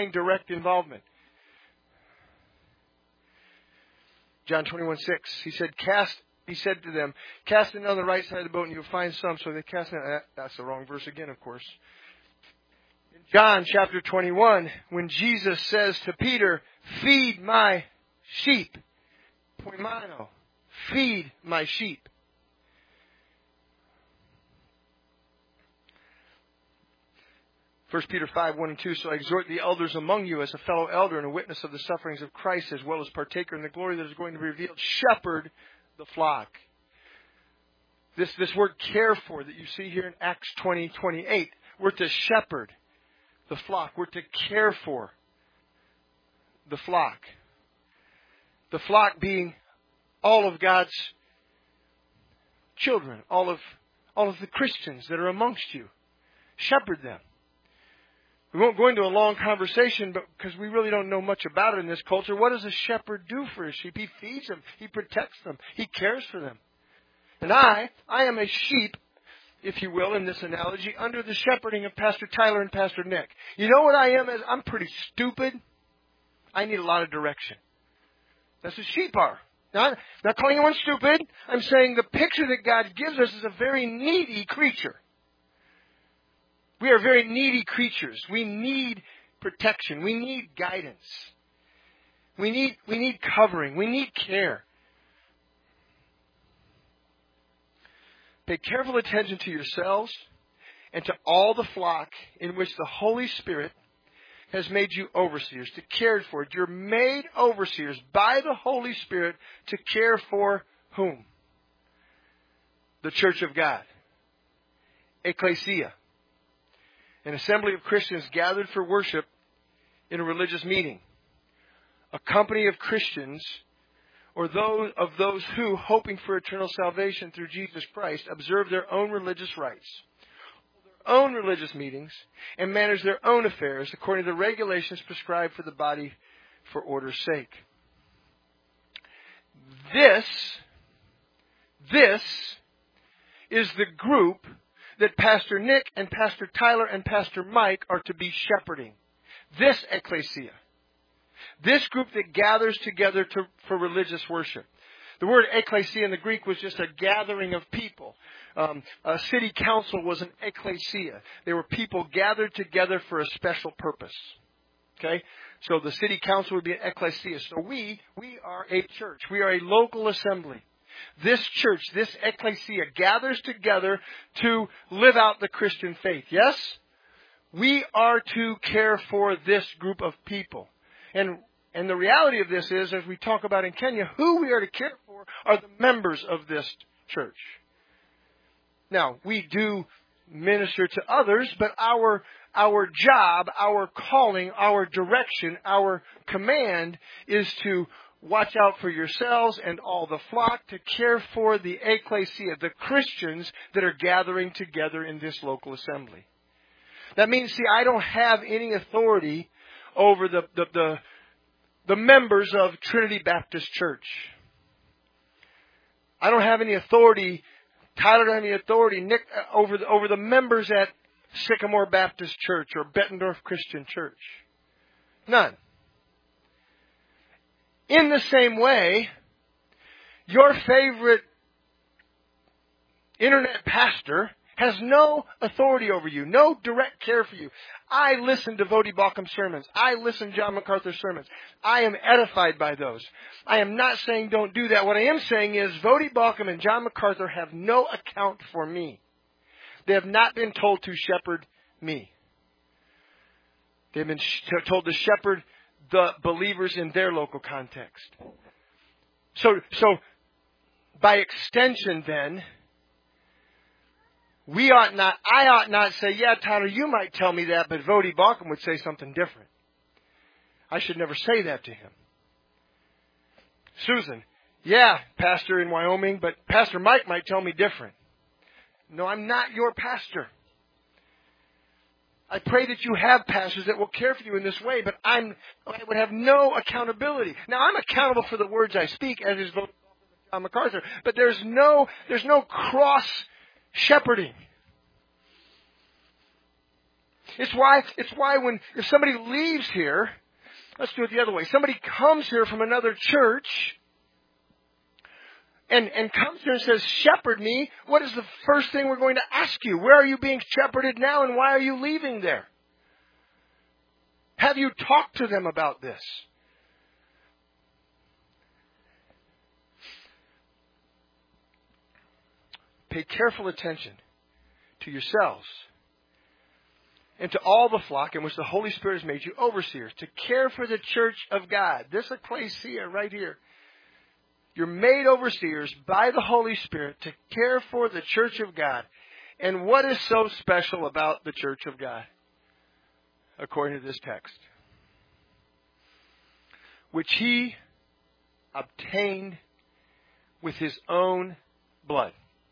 [SPEAKER 1] John 21:6. He said to them, cast it on the right side of the boat and you'll find some. So they cast it. That's the wrong verse again, of course. In John chapter 21, when Jesus says to Peter, feed my sheep. Poimano. Feed my sheep. First Peter 5:1-2. So I exhort the elders among you as a fellow elder and a witness of the sufferings of Christ, as well as partaker in the glory that is going to be revealed. Shepherd the flock. This word care for that you see here in Acts 20:28. We're to shepherd the flock. We're to care for the flock. The flock being all of God's children, all of the Christians that are amongst you. Shepherd them. We won't go into a long conversation, but because we really don't know much about it in this culture. What does a shepherd do for his sheep? He feeds them. He protects them. He cares for them. And I am a sheep, if you will, in this analogy, under the shepherding of Pastor Tyler and Pastor Nick. You know what I am? I'm pretty stupid. I need a lot of direction. That's what sheep are. Now, I'm not calling anyone stupid. I'm saying the picture that God gives us is a very needy creature. We are very needy creatures. We need protection. We need guidance. We need covering. We need care. Pay careful attention to yourselves and to all the flock in which the Holy Spirit has made you overseers, to care for it. You're made overseers by the Holy Spirit to care for whom? The church of God. Ecclesia. An assembly of Christians gathered for worship in a religious meeting. A company of Christians, or those who, hoping for eternal salvation through Jesus Christ, observe their own religious rites, their own religious meetings, and manage their own affairs according to the regulations prescribed for the body for order's sake. This is the group that Pastor Nick and Pastor Tyler and Pastor Mike are to be shepherding. This ecclesia. This group that gathers together for religious worship. The word ecclesia in the Greek was just a gathering of people. A city council was an ecclesia. They were people gathered together for a special purpose. Okay? So the city council would be an ecclesia. So we are a church. We are a local assembly. This church, this ecclesia, gathers together to live out the Christian faith. Yes? We are to care for this group of people. And the reality of this is, as we talk about in Kenya, who we are to care for are the members of this church. Now, we do minister to others, but our job, our calling, our direction, our command is to watch out for yourselves and all the flock, to care for the ecclesia, the Christians that are gathering together in this local assembly. That means, see, I don't have any authority over the members of Trinity Baptist Church. I don't have any authority, Tyler doesn't have any authority, Nick, over the members at Sycamore Baptist Church or Bettendorf Christian Church. None. In the same way, your favorite internet pastor has no authority over you, no direct care for you. I listen to Voddie Baucham sermons. I listen to John MacArthur sermons. I am edified by those. I am not saying don't do that. What I am saying is Voddie Baucham and John MacArthur have no account for me. They have not been told to shepherd me. They've been told to shepherd the believers in their local context. So by extension then, I ought not say, yeah, Tyler, you might tell me that, but Voddie Baucham would say something different. I should never say that to him. Susan, yeah, pastor in Wyoming, but Pastor Mike might tell me different. No, I'm not your pastor. I pray that you have pastors that will care for you in this way, but I would have no accountability. Now, I'm accountable for the words I speak, as is Voddie Baucham and John MacArthur, but there's no cross shepherding. It's why if somebody leaves here, let's do it the other way. Somebody comes here from another church and comes here and says, shepherd me, what is the first thing we're going to ask you? Where are you being shepherded now, and why are you leaving there? Have you talked to them about this? Pay careful attention to yourselves and to all the flock in which the Holy Spirit has made you overseers, to care for the church of God. This ecclesia right here. You're made overseers by the Holy Spirit to care for the church of God. And what is so special about the church of God, according to this text? Which He obtained with His own blood.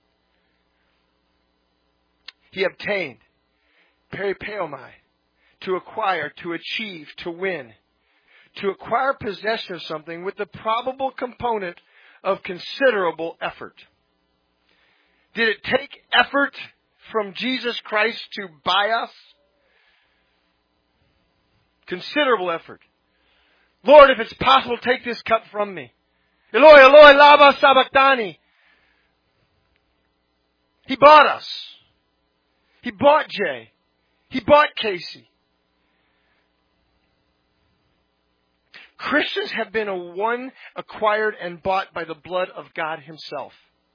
[SPEAKER 1] He obtained, peripeomai, to acquire, to achieve, to win. To acquire possession of something with the probable component of considerable effort. Did it take effort from Jesus Christ to buy us? Considerable effort. Lord, if it's possible, take this cup from me. Eloi, Eloi, lama sabachthani. He bought us. He bought Jay. He bought Casey. Christians have been acquired and bought by the blood of God Himself.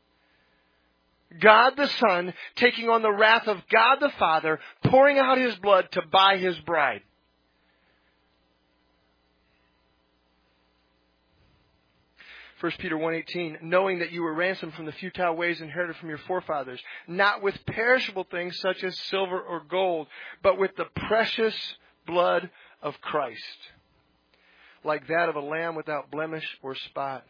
[SPEAKER 1] God the Son taking on the wrath of God the Father, pouring out His blood to buy His bride. 1 Peter 1:18, knowing that you were ransomed from the futile ways inherited from your forefathers, not with perishable things such as silver or gold, but with the precious blood of Christ, like that of a lamb without blemish or spot.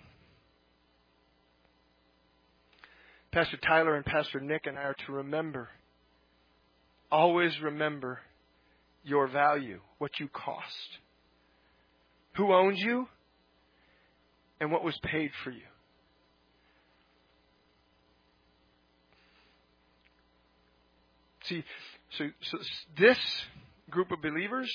[SPEAKER 1] Pastor Tyler and Pastor Nick and I are to remember, always remember your value, what you cost, who owns you, and what was paid for you. See, so this group of believers,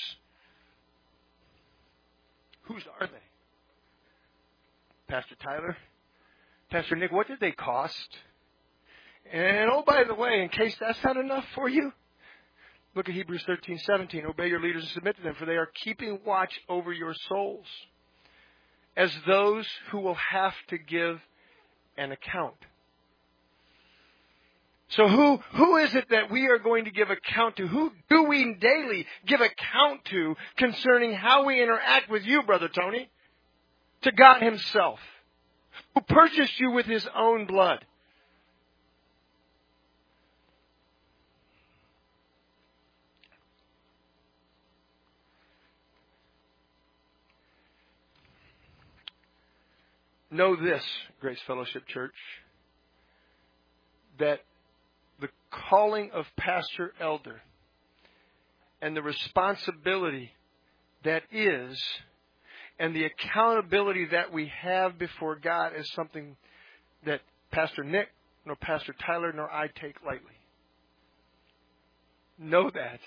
[SPEAKER 1] whose are they? Pastor Tyler? Pastor Nick, what did they cost? And oh, by the way, in case that's not enough for you, look at Hebrews 13:17. Obey your leaders and submit to them, for they are keeping watch over your souls as those who will have to give an account. So who is it that we are going to give account to? Who do we daily give account to concerning how we interact with you, Brother Tony? To God Himself, who purchased you with His own blood. Know this, Grace Fellowship Church, that the calling of pastor elder and the responsibility that is and the accountability that we have before God is something that Pastor Nick, nor Pastor Tyler, nor I take lightly. Know that.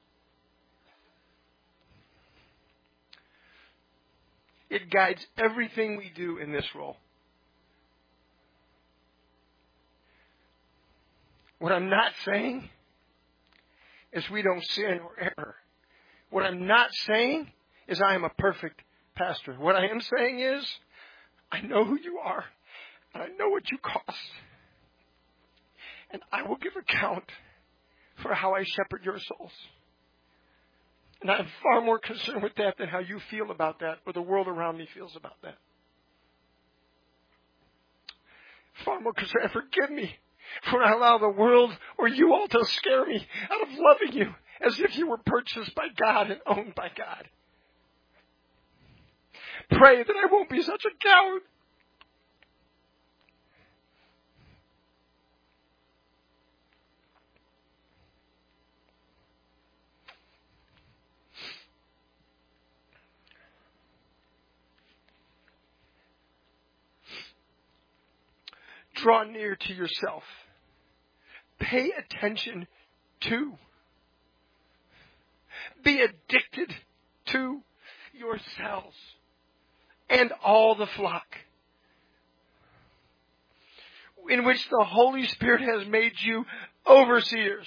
[SPEAKER 1] It guides everything we do in this role. What I'm not saying is we don't sin or err. What I'm not saying is I am a perfect pastor. What I am saying is I know who you are, and I know what you cost. And I will give account for how I shepherd your souls. And I'm far more concerned with that than how you feel about that or the world around me feels about that. Far more concerned. Forgive me for when I allow the world or you all to scare me out of loving you as if you were purchased by God and owned by God. Pray that I won't be such a coward. Draw near to yourself. Pay attention to. Be addicted to yourselves and all the flock in which the Holy Spirit has made you overseers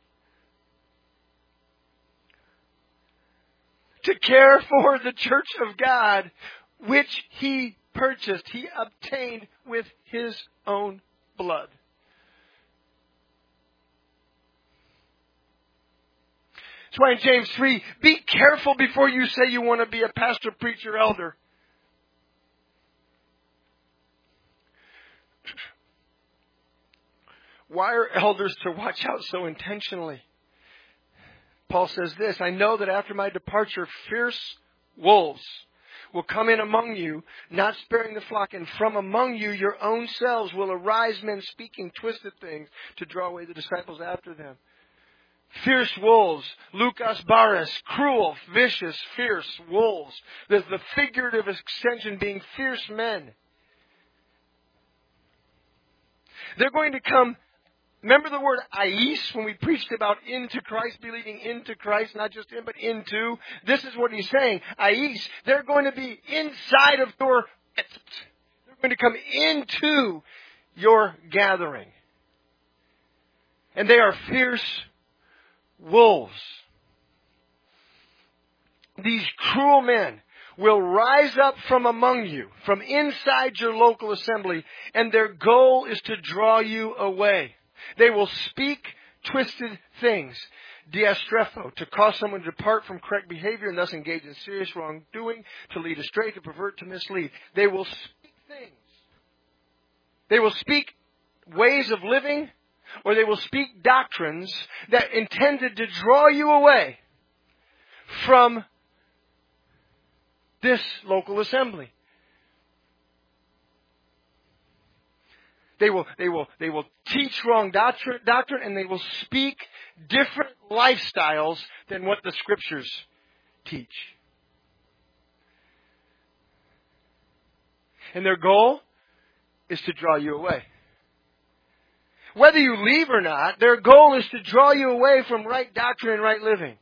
[SPEAKER 1] to care for the church of God, which He purchased, He obtained with His own blood. That's why in James 3, be careful before you say you want to be a pastor, preacher, elder. Why are elders to watch out so intentionally? Paul says this, I know that after my departure, fierce wolves will come in among you, not sparing the flock, and from among you your own selves will arise men speaking twisted things to draw away the disciples after them. Fierce wolves, Lucas Baris, cruel, vicious, fierce wolves. There's the figurative extension being fierce men. They're going to come. Remember the word ais when we preached about into Christ, believing into Christ, not just in, but into? This is what he's saying. Ais, they're going to be inside of your, they're going to come into your gathering. And they are fierce wolves. These cruel men will rise up from among you, from inside your local assembly, and their goal is to draw you away. They will speak twisted things. Diastrepho, to cause someone to depart from correct behavior and thus engage in serious wrongdoing, to lead astray, to pervert, to mislead. They will speak things. They will speak ways of living, or they will speak doctrines that intended to draw you away from this local assembly. They will teach wrong doctrine, and they will speak different lifestyles than what the Scriptures teach. And their goal is to draw you away. Whether you leave or not, their goal is to draw you away from right doctrine and right living.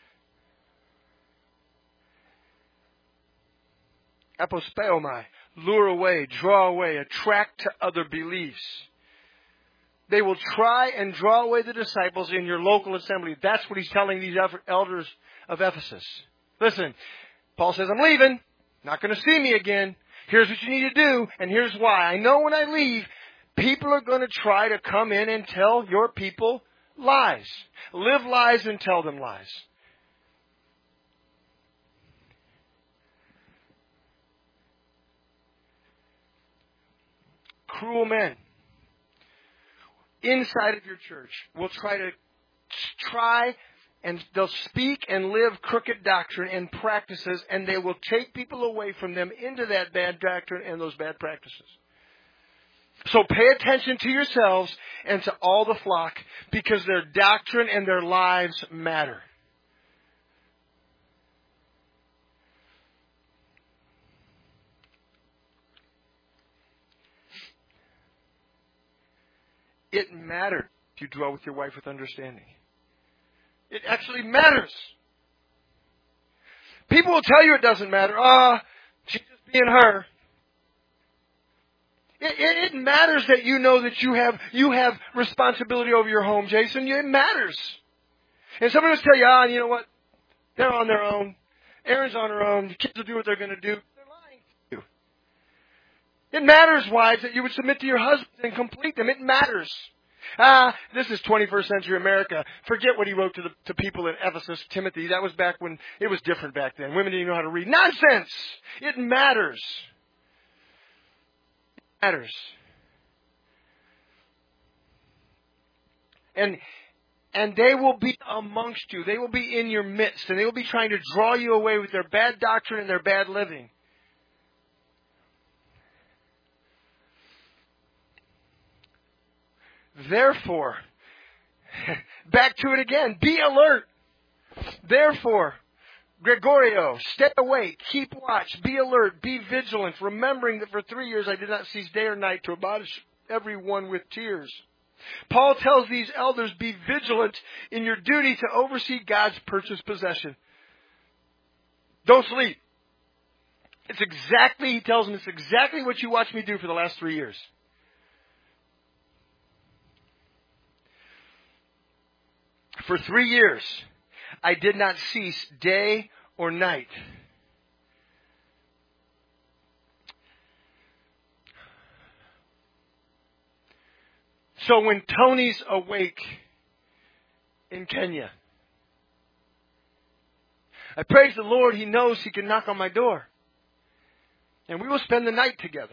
[SPEAKER 1] Apospeomai, lure away, draw away, attract to other beliefs. They will try and draw away the disciples in your local assembly. That's what he's telling these elders of Ephesus. Listen, Paul says, I'm leaving. Not going to see me again. Here's what you need to do, and here's why. I know when I leave, people are going to try to come in and tell your people lies. Live lies and tell them lies. Cruel men inside of your church will try and they'll speak and live crooked doctrine and practices, and they will take people away from them into that bad doctrine and those bad practices. So pay attention to yourselves and to all the flock, because their doctrine and their lives matter. It matters if you dwell with your wife with understanding. It actually matters. People will tell you it doesn't matter. She's just being her. It matters that you know that you have responsibility over your home, Jason. It matters. And somebody will tell you, you know what? They're on their own. Erin's on her own. The kids will do what they're going to do. They're lying to you. It matters, wives, that you would submit to your husbands and complete them. It matters. This is 21st century America. Forget what he wrote to people in Ephesus, Timothy. That was back when it was different back then. Women didn't know how to read. Nonsense! It matters. It matters. And they will be amongst you. They will be in your midst. And they will be trying to draw you away with their bad doctrine and their bad living. Therefore, back to it again. Be alert. Therefore, Gregorio, stay awake, keep watch, be alert, be vigilant, remembering that for 3 years I did not cease day or night to admonish everyone with tears. Paul tells these elders, be vigilant in your duty to oversee God's purchased possession. Don't sleep. He tells them, it's exactly what you watched me do for the last 3 years. For 3 years, I did not cease day or night. So when Tony's awake in Kenya, I praise the Lord, he knows he can knock on my door. And we will spend the night together.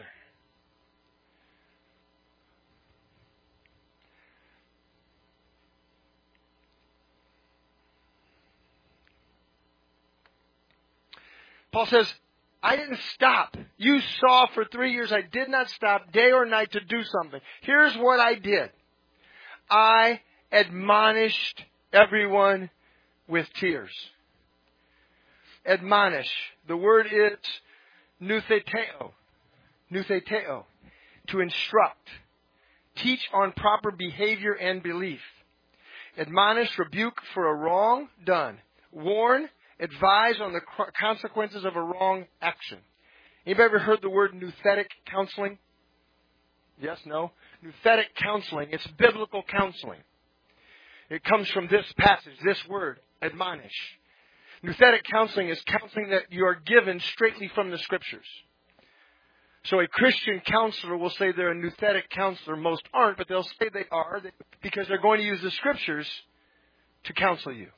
[SPEAKER 1] Paul says, I didn't stop. You saw for 3 years I did not stop day or night to do something. Here's what I did. I admonished everyone with tears. Admonish. The word is nutheteo. Nutheteo. To instruct. Teach on proper behavior and belief. Admonish, rebuke for a wrong done. Warn, advise on the consequences of a wrong action. Anybody ever heard the word nouthetic counseling? Yes, no? Nouthetic counseling, it's biblical counseling. It comes from this passage, this word, admonish. Nouthetic counseling is counseling that you are given straightly from the Scriptures. So a Christian counselor will say they're a nouthetic counselor. Most aren't, but they'll say they are because they're going to use the Scriptures to counsel you.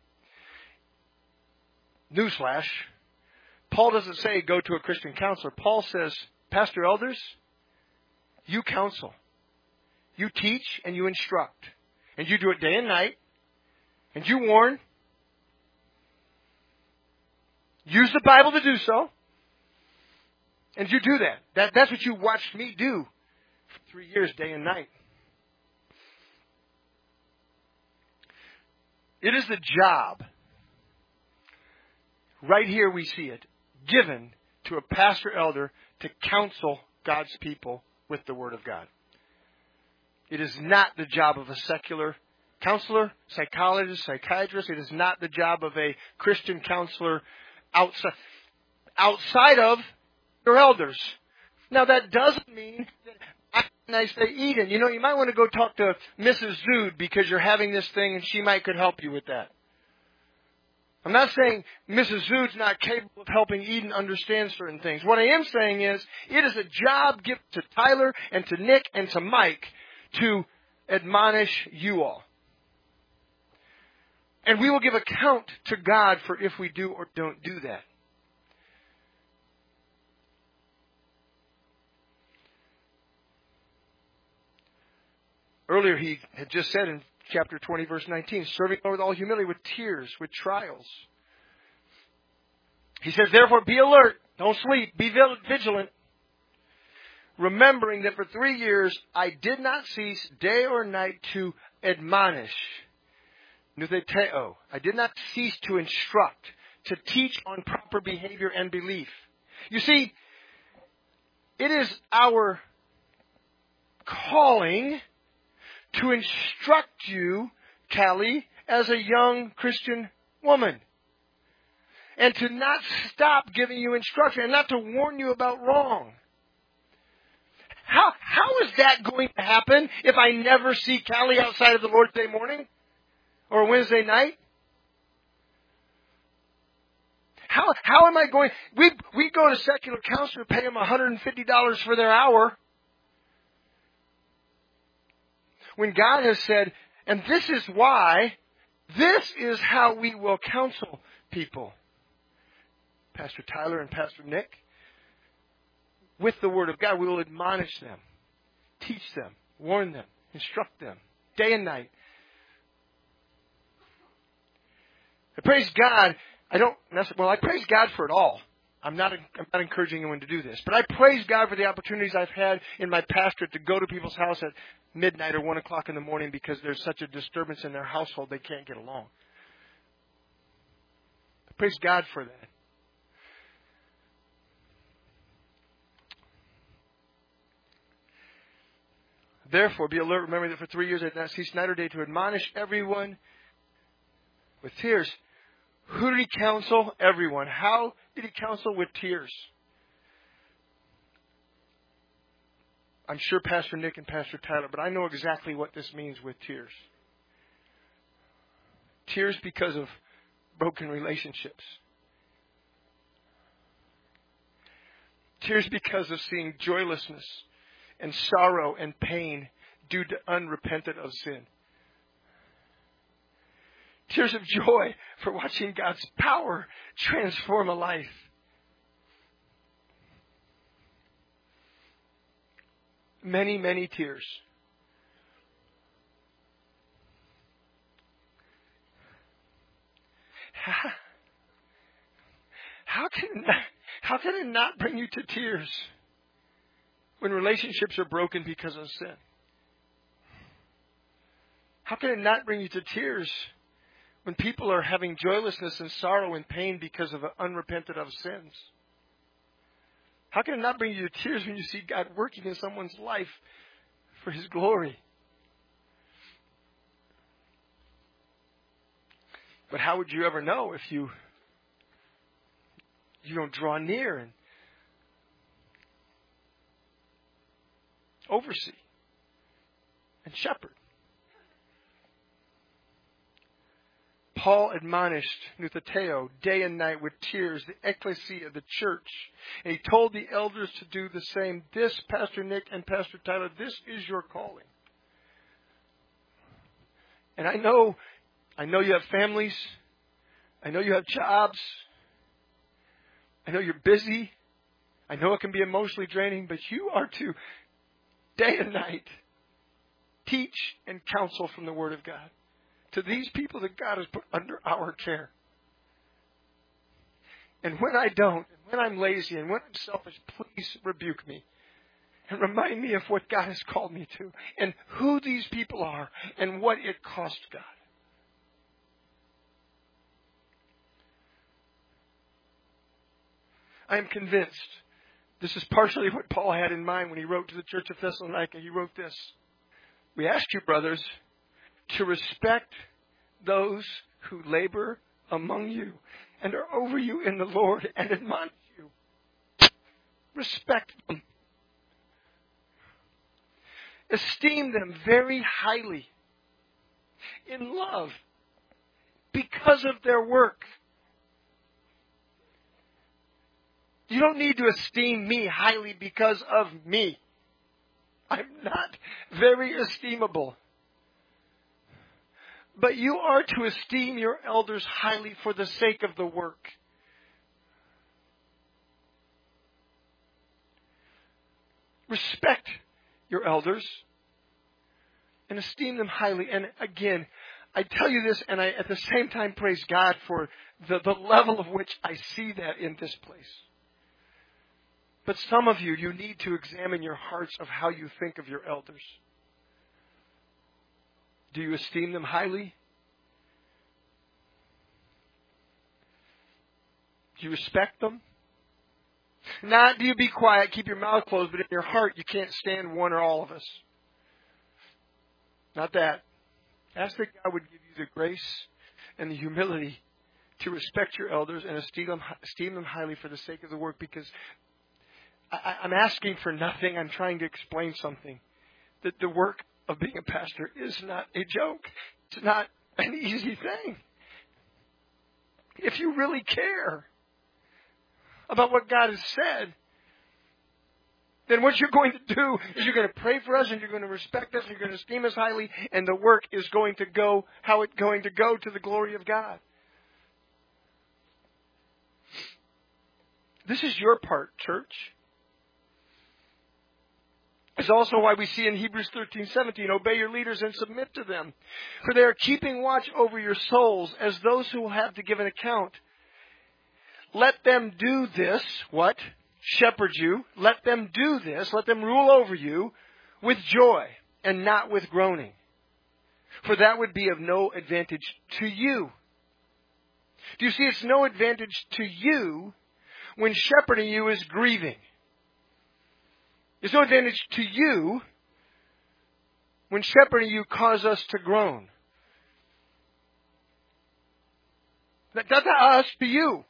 [SPEAKER 1] Newsflash, Paul doesn't say go to a Christian counselor. Paul says, Pastor elders, you counsel. You teach and you instruct. And you do it day and night. And you warn. Use the Bible to do so. And you do that. That's what you watched me do for 3 years, day and night. It is the job. Right here we see it, given to a pastor elder to counsel God's people with the Word of God. It is not the job of a secular counselor, psychologist, psychiatrist. It is not the job of a Christian counselor outside of your elders. Now, that doesn't mean that I say, Eden, you might want to go talk to Mrs. Zood because you're having this thing and she could help you with that. I'm not saying Mrs. Zood's not capable of helping Eden understand certain things. What I am saying is, it is a job given to Tyler and to Nick and to Mike to admonish you all. And we will give account to God for if we do or don't do that. Earlier he had just said in chapter 20, verse 19, serving the Lord with all humility, with tears, with trials. He says, therefore be alert, don't sleep, be vigilant, remembering that for 3 years I did not cease day or night to admonish. Nutheteo. I did not cease to instruct, to teach on proper behavior and belief. You see, it is our calling to instruct you, Callie, as a young Christian woman. And to not stop giving you instruction and not to warn you about wrong. How is that going to happen if I never see Callie outside of the Lord's Day morning? Or Wednesday night? How am I going? We go to secular counselor, pay them $150 for their hour. When God has said, and this is why, this is how we will counsel people. Pastor Tyler and Pastor Nick, with the Word of God, we will admonish them, teach them, warn them, instruct them, day and night. I praise God. I praise God for it all. I'm not encouraging anyone to do this. But I praise God for the opportunities I've had in my pastorate to go to people's house at midnight or 1 o'clock in the morning because there's such a disturbance in their household they can't get along. I praise God for that. Therefore, be alert, remembering that for 3 years I did not cease night or day to admonish everyone with tears. Who did he counsel? Everyone. How did he counsel? With tears. I'm sure Pastor Nick and Pastor Tyler, but I know exactly what this means with tears. Tears because of broken relationships. Tears because of seeing joylessness and sorrow and pain due to unrepentant of sin. Tears of joy for watching God's power transform a life. Many, many tears. How can it not bring you to tears when relationships are broken because of sin? How can it not bring you to tears when people are having joylessness and sorrow and pain because of unrepented of sins? How can it not bring you to tears when you see God working in someone's life for His glory? But how would you ever know if you don't draw near and oversee and shepherd? Paul admonished Nutheteo day and night with tears, the ecclesia, the church. And he told the elders to do the same. This, Pastor Nick and Pastor Tyler, this is your calling. And I know you have families. I know you have jobs. I know you're busy. I know it can be emotionally draining, but you are to, day and night, teach and counsel from the Word of God to these people that God has put under our care. And when I don't, and when I'm lazy, and when I'm selfish, please rebuke me. And remind me of what God has called me to, and who these people are, and what it cost God. I am convinced this is partially what Paul had in mind when he wrote to the church of Thessalonica. He wrote this: We ask you, brothers, to respect those who labor among you and are over you in the Lord and admonish you. Respect them. Esteem them very highly in love because of their work. You don't need to esteem me highly because of me. I'm not very esteemable. But you are to esteem your elders highly for the sake of the work. Respect your elders and esteem them highly. And again, I tell you this, and I at the same time praise God for the level of which I see that in this place. But some of you need to examine your hearts of how you think of your elders. Do you esteem them highly? Do you respect them? Not do you be quiet, keep your mouth closed, but in your heart you can't stand one or all of us. Not that. Ask that God would give you the grace and the humility to respect your elders and esteem them highly for the sake of the work, because I'm asking for nothing. I'm trying to explain something. That the work of being a pastor is not a joke. It's not an easy thing. If you really care about what God has said, then what you're going to do is you're going to pray for us and you're going to respect us and you're going to esteem us highly, and the work is going to go how it's going to go, to the glory of God. This is your part, church. It's also why we see in Hebrews 13:17, obey your leaders and submit to them, for they are keeping watch over your souls as those who will have to give an account. Let them do this, what? Shepherd you. Let them do this, let them rule over you with joy and not with groaning, for that would be of no advantage to you. Do you see, it's no advantage to you when shepherding you is grieving. There's no advantage to you when shepherding you cause us to groan. That's not us, to you.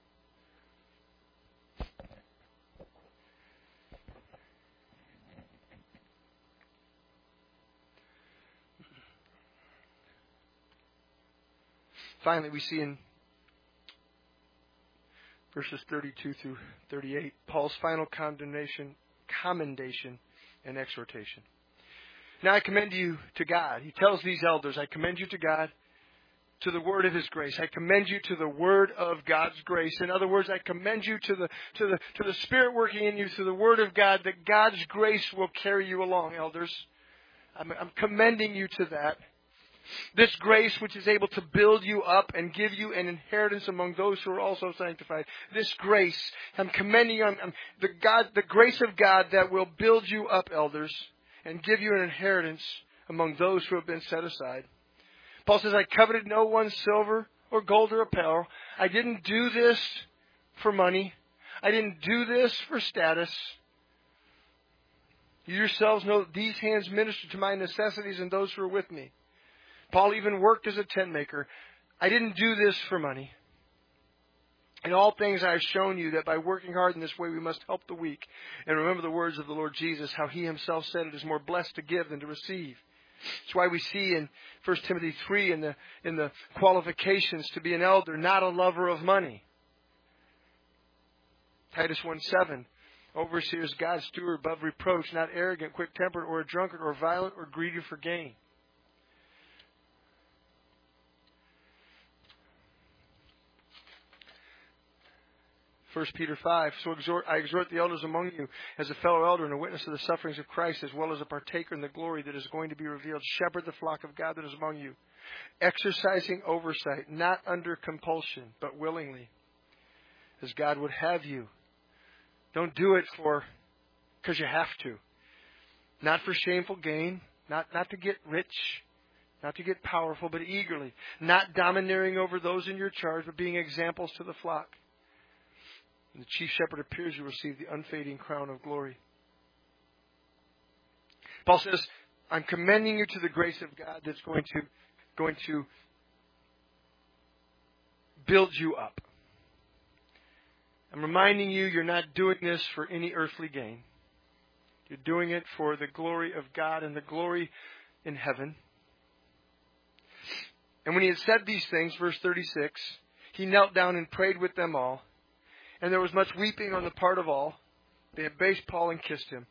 [SPEAKER 1] Finally, we see in verses 32 through 38, Paul's final commendation and exhortation. Now I commend you to God. He tells these elders, I commend you to God, to the word of His grace. I commend you to the word of God's grace. In other words, I commend you to the Spirit working in you, to the word of God, that God's grace will carry you along, elders. I'm commending you to that. This grace which is able to build you up and give you an inheritance among those who are also sanctified. This grace, I'm commending you, the grace of God that will build you up, elders, and give you an inheritance among those who have been set aside. Paul says, I coveted no one's silver or gold or apparel. I didn't do this for money. I didn't do this for status. You yourselves know that these hands ministered to my necessities and those who are with me. Paul even worked as a tent maker. I didn't do this for money. In all things I have shown you that by working hard in this way we must help the weak. And remember the words of the Lord Jesus, how He Himself said it is more blessed to give than to receive. That's why we see in 1 Timothy 3 in the qualifications to be an elder, not a lover of money. Titus 1:7, overseer is God's steward above reproach, not arrogant, quick-tempered, or a drunkard, or violent, or greedy for gain. 1 Peter 5, so I exhort the elders among you as a fellow elder and a witness of the sufferings of Christ, as well as a partaker in the glory that is going to be revealed. Shepherd the flock of God that is among you, exercising oversight, not under compulsion, but willingly, as God would have you. Don't do it because you have to. Not for shameful gain, not to get rich, not to get powerful, but eagerly. Not domineering over those in your charge, but being examples to the flock. When the chief shepherd appears, you receive the unfading crown of glory. Paul says, I'm commending you to the grace of God that's going to build you up. I'm reminding you, you're not doing this for any earthly gain. You're doing it for the glory of God and the glory in heaven. And when he had said these things, verse 36, he knelt down and prayed with them all. And there was much weeping on the part of all. They abased Paul and kissed him.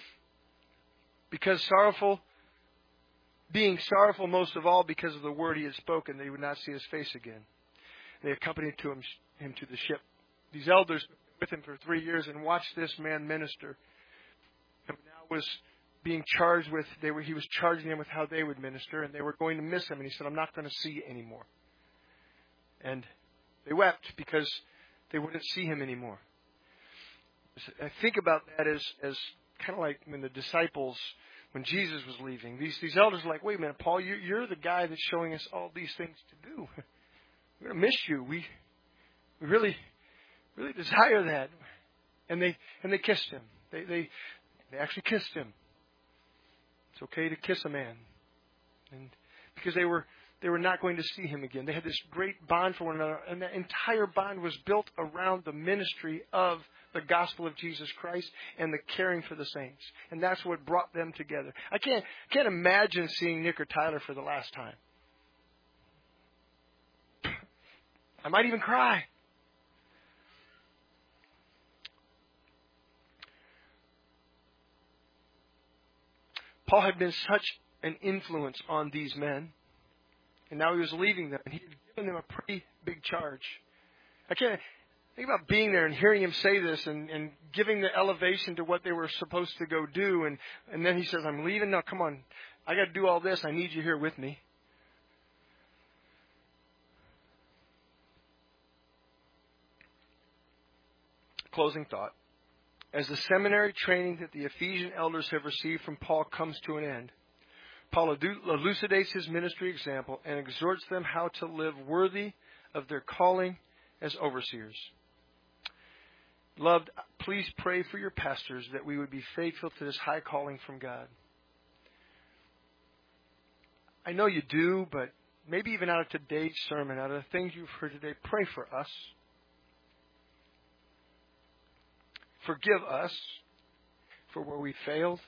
[SPEAKER 1] Being sorrowful most of all because of the word he had spoken, they would not see his face again. They accompanied him to the ship. These elders were with him for 3 years and watched this man minister. And now was being charged with, he was charging them with how they would minister, and they were going to miss him. And he said, I'm not going to see you anymore. And they wept because they wouldn't see him anymore. I think about that as kind of like when the disciples, when Jesus was leaving, these elders are like, wait a minute, Paul, you're the guy that's showing us all these things to do. We're going to miss you. We really desire that. And they kissed him. They actually kissed him. It's okay to kiss a man. And because they were not going to see him again. They had this great bond for one another, and that entire bond was built around the ministry of the gospel of Jesus Christ and the caring for the saints. And that's what brought them together. I can't imagine seeing Nick or Tyler for the last time. I might even cry. Paul had been such an influence on these men. And now he was leaving them. And he had given them a pretty big charge. I can't think about being there and hearing him say this and giving the elevation to what they were supposed to go do. And then he says, I'm leaving. No, come on. I got to do all this. I need you here with me. Closing thought. As the seminary training that the Ephesian elders have received from Paul comes to an end, Paul elucidates his ministry example and exhorts them how to live worthy of their calling as overseers. Beloved, please pray for your pastors that we would be faithful to this high calling from God. I know you do, but maybe even out of today's sermon, out of the things you've heard today, pray for us. Forgive us for where we failed.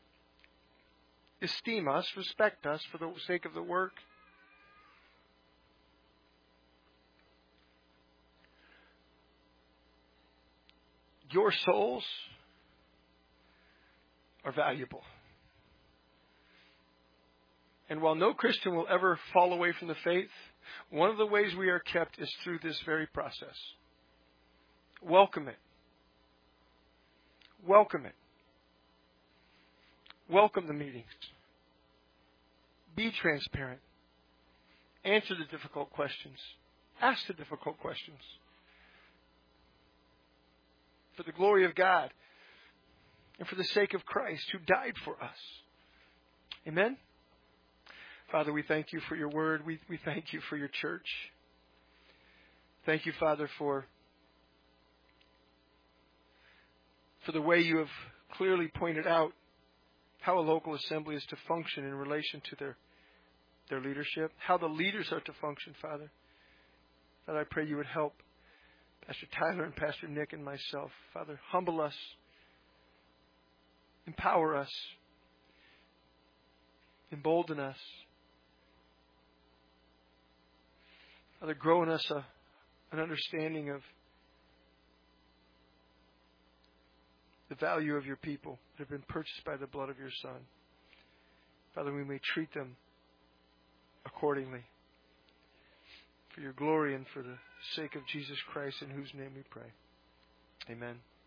[SPEAKER 1] Esteem us, respect us for the sake of the work. Your souls are valuable. And while no Christian will ever fall away from the faith, one of the ways we are kept is through this very process. Welcome it. Welcome it. Welcome the meetings. Be transparent. Answer the difficult questions. Ask the difficult questions. For the glory of God and for the sake of Christ who died for us. Amen? Father, we thank you for your word. We thank you for your church. Thank you, Father, for the way you have clearly pointed out how a local assembly is to function in relation to their leadership, how the leaders are to function, Father. Father, I pray you would help Pastor Tyler and Pastor Nick and myself. Father, humble us, empower us, embolden us. Father, grow in us an understanding of the value of your people that have been purchased by the blood of your Son. Father, we may treat them accordingly for your glory and for the sake of Jesus Christ, in whose name we pray. Amen.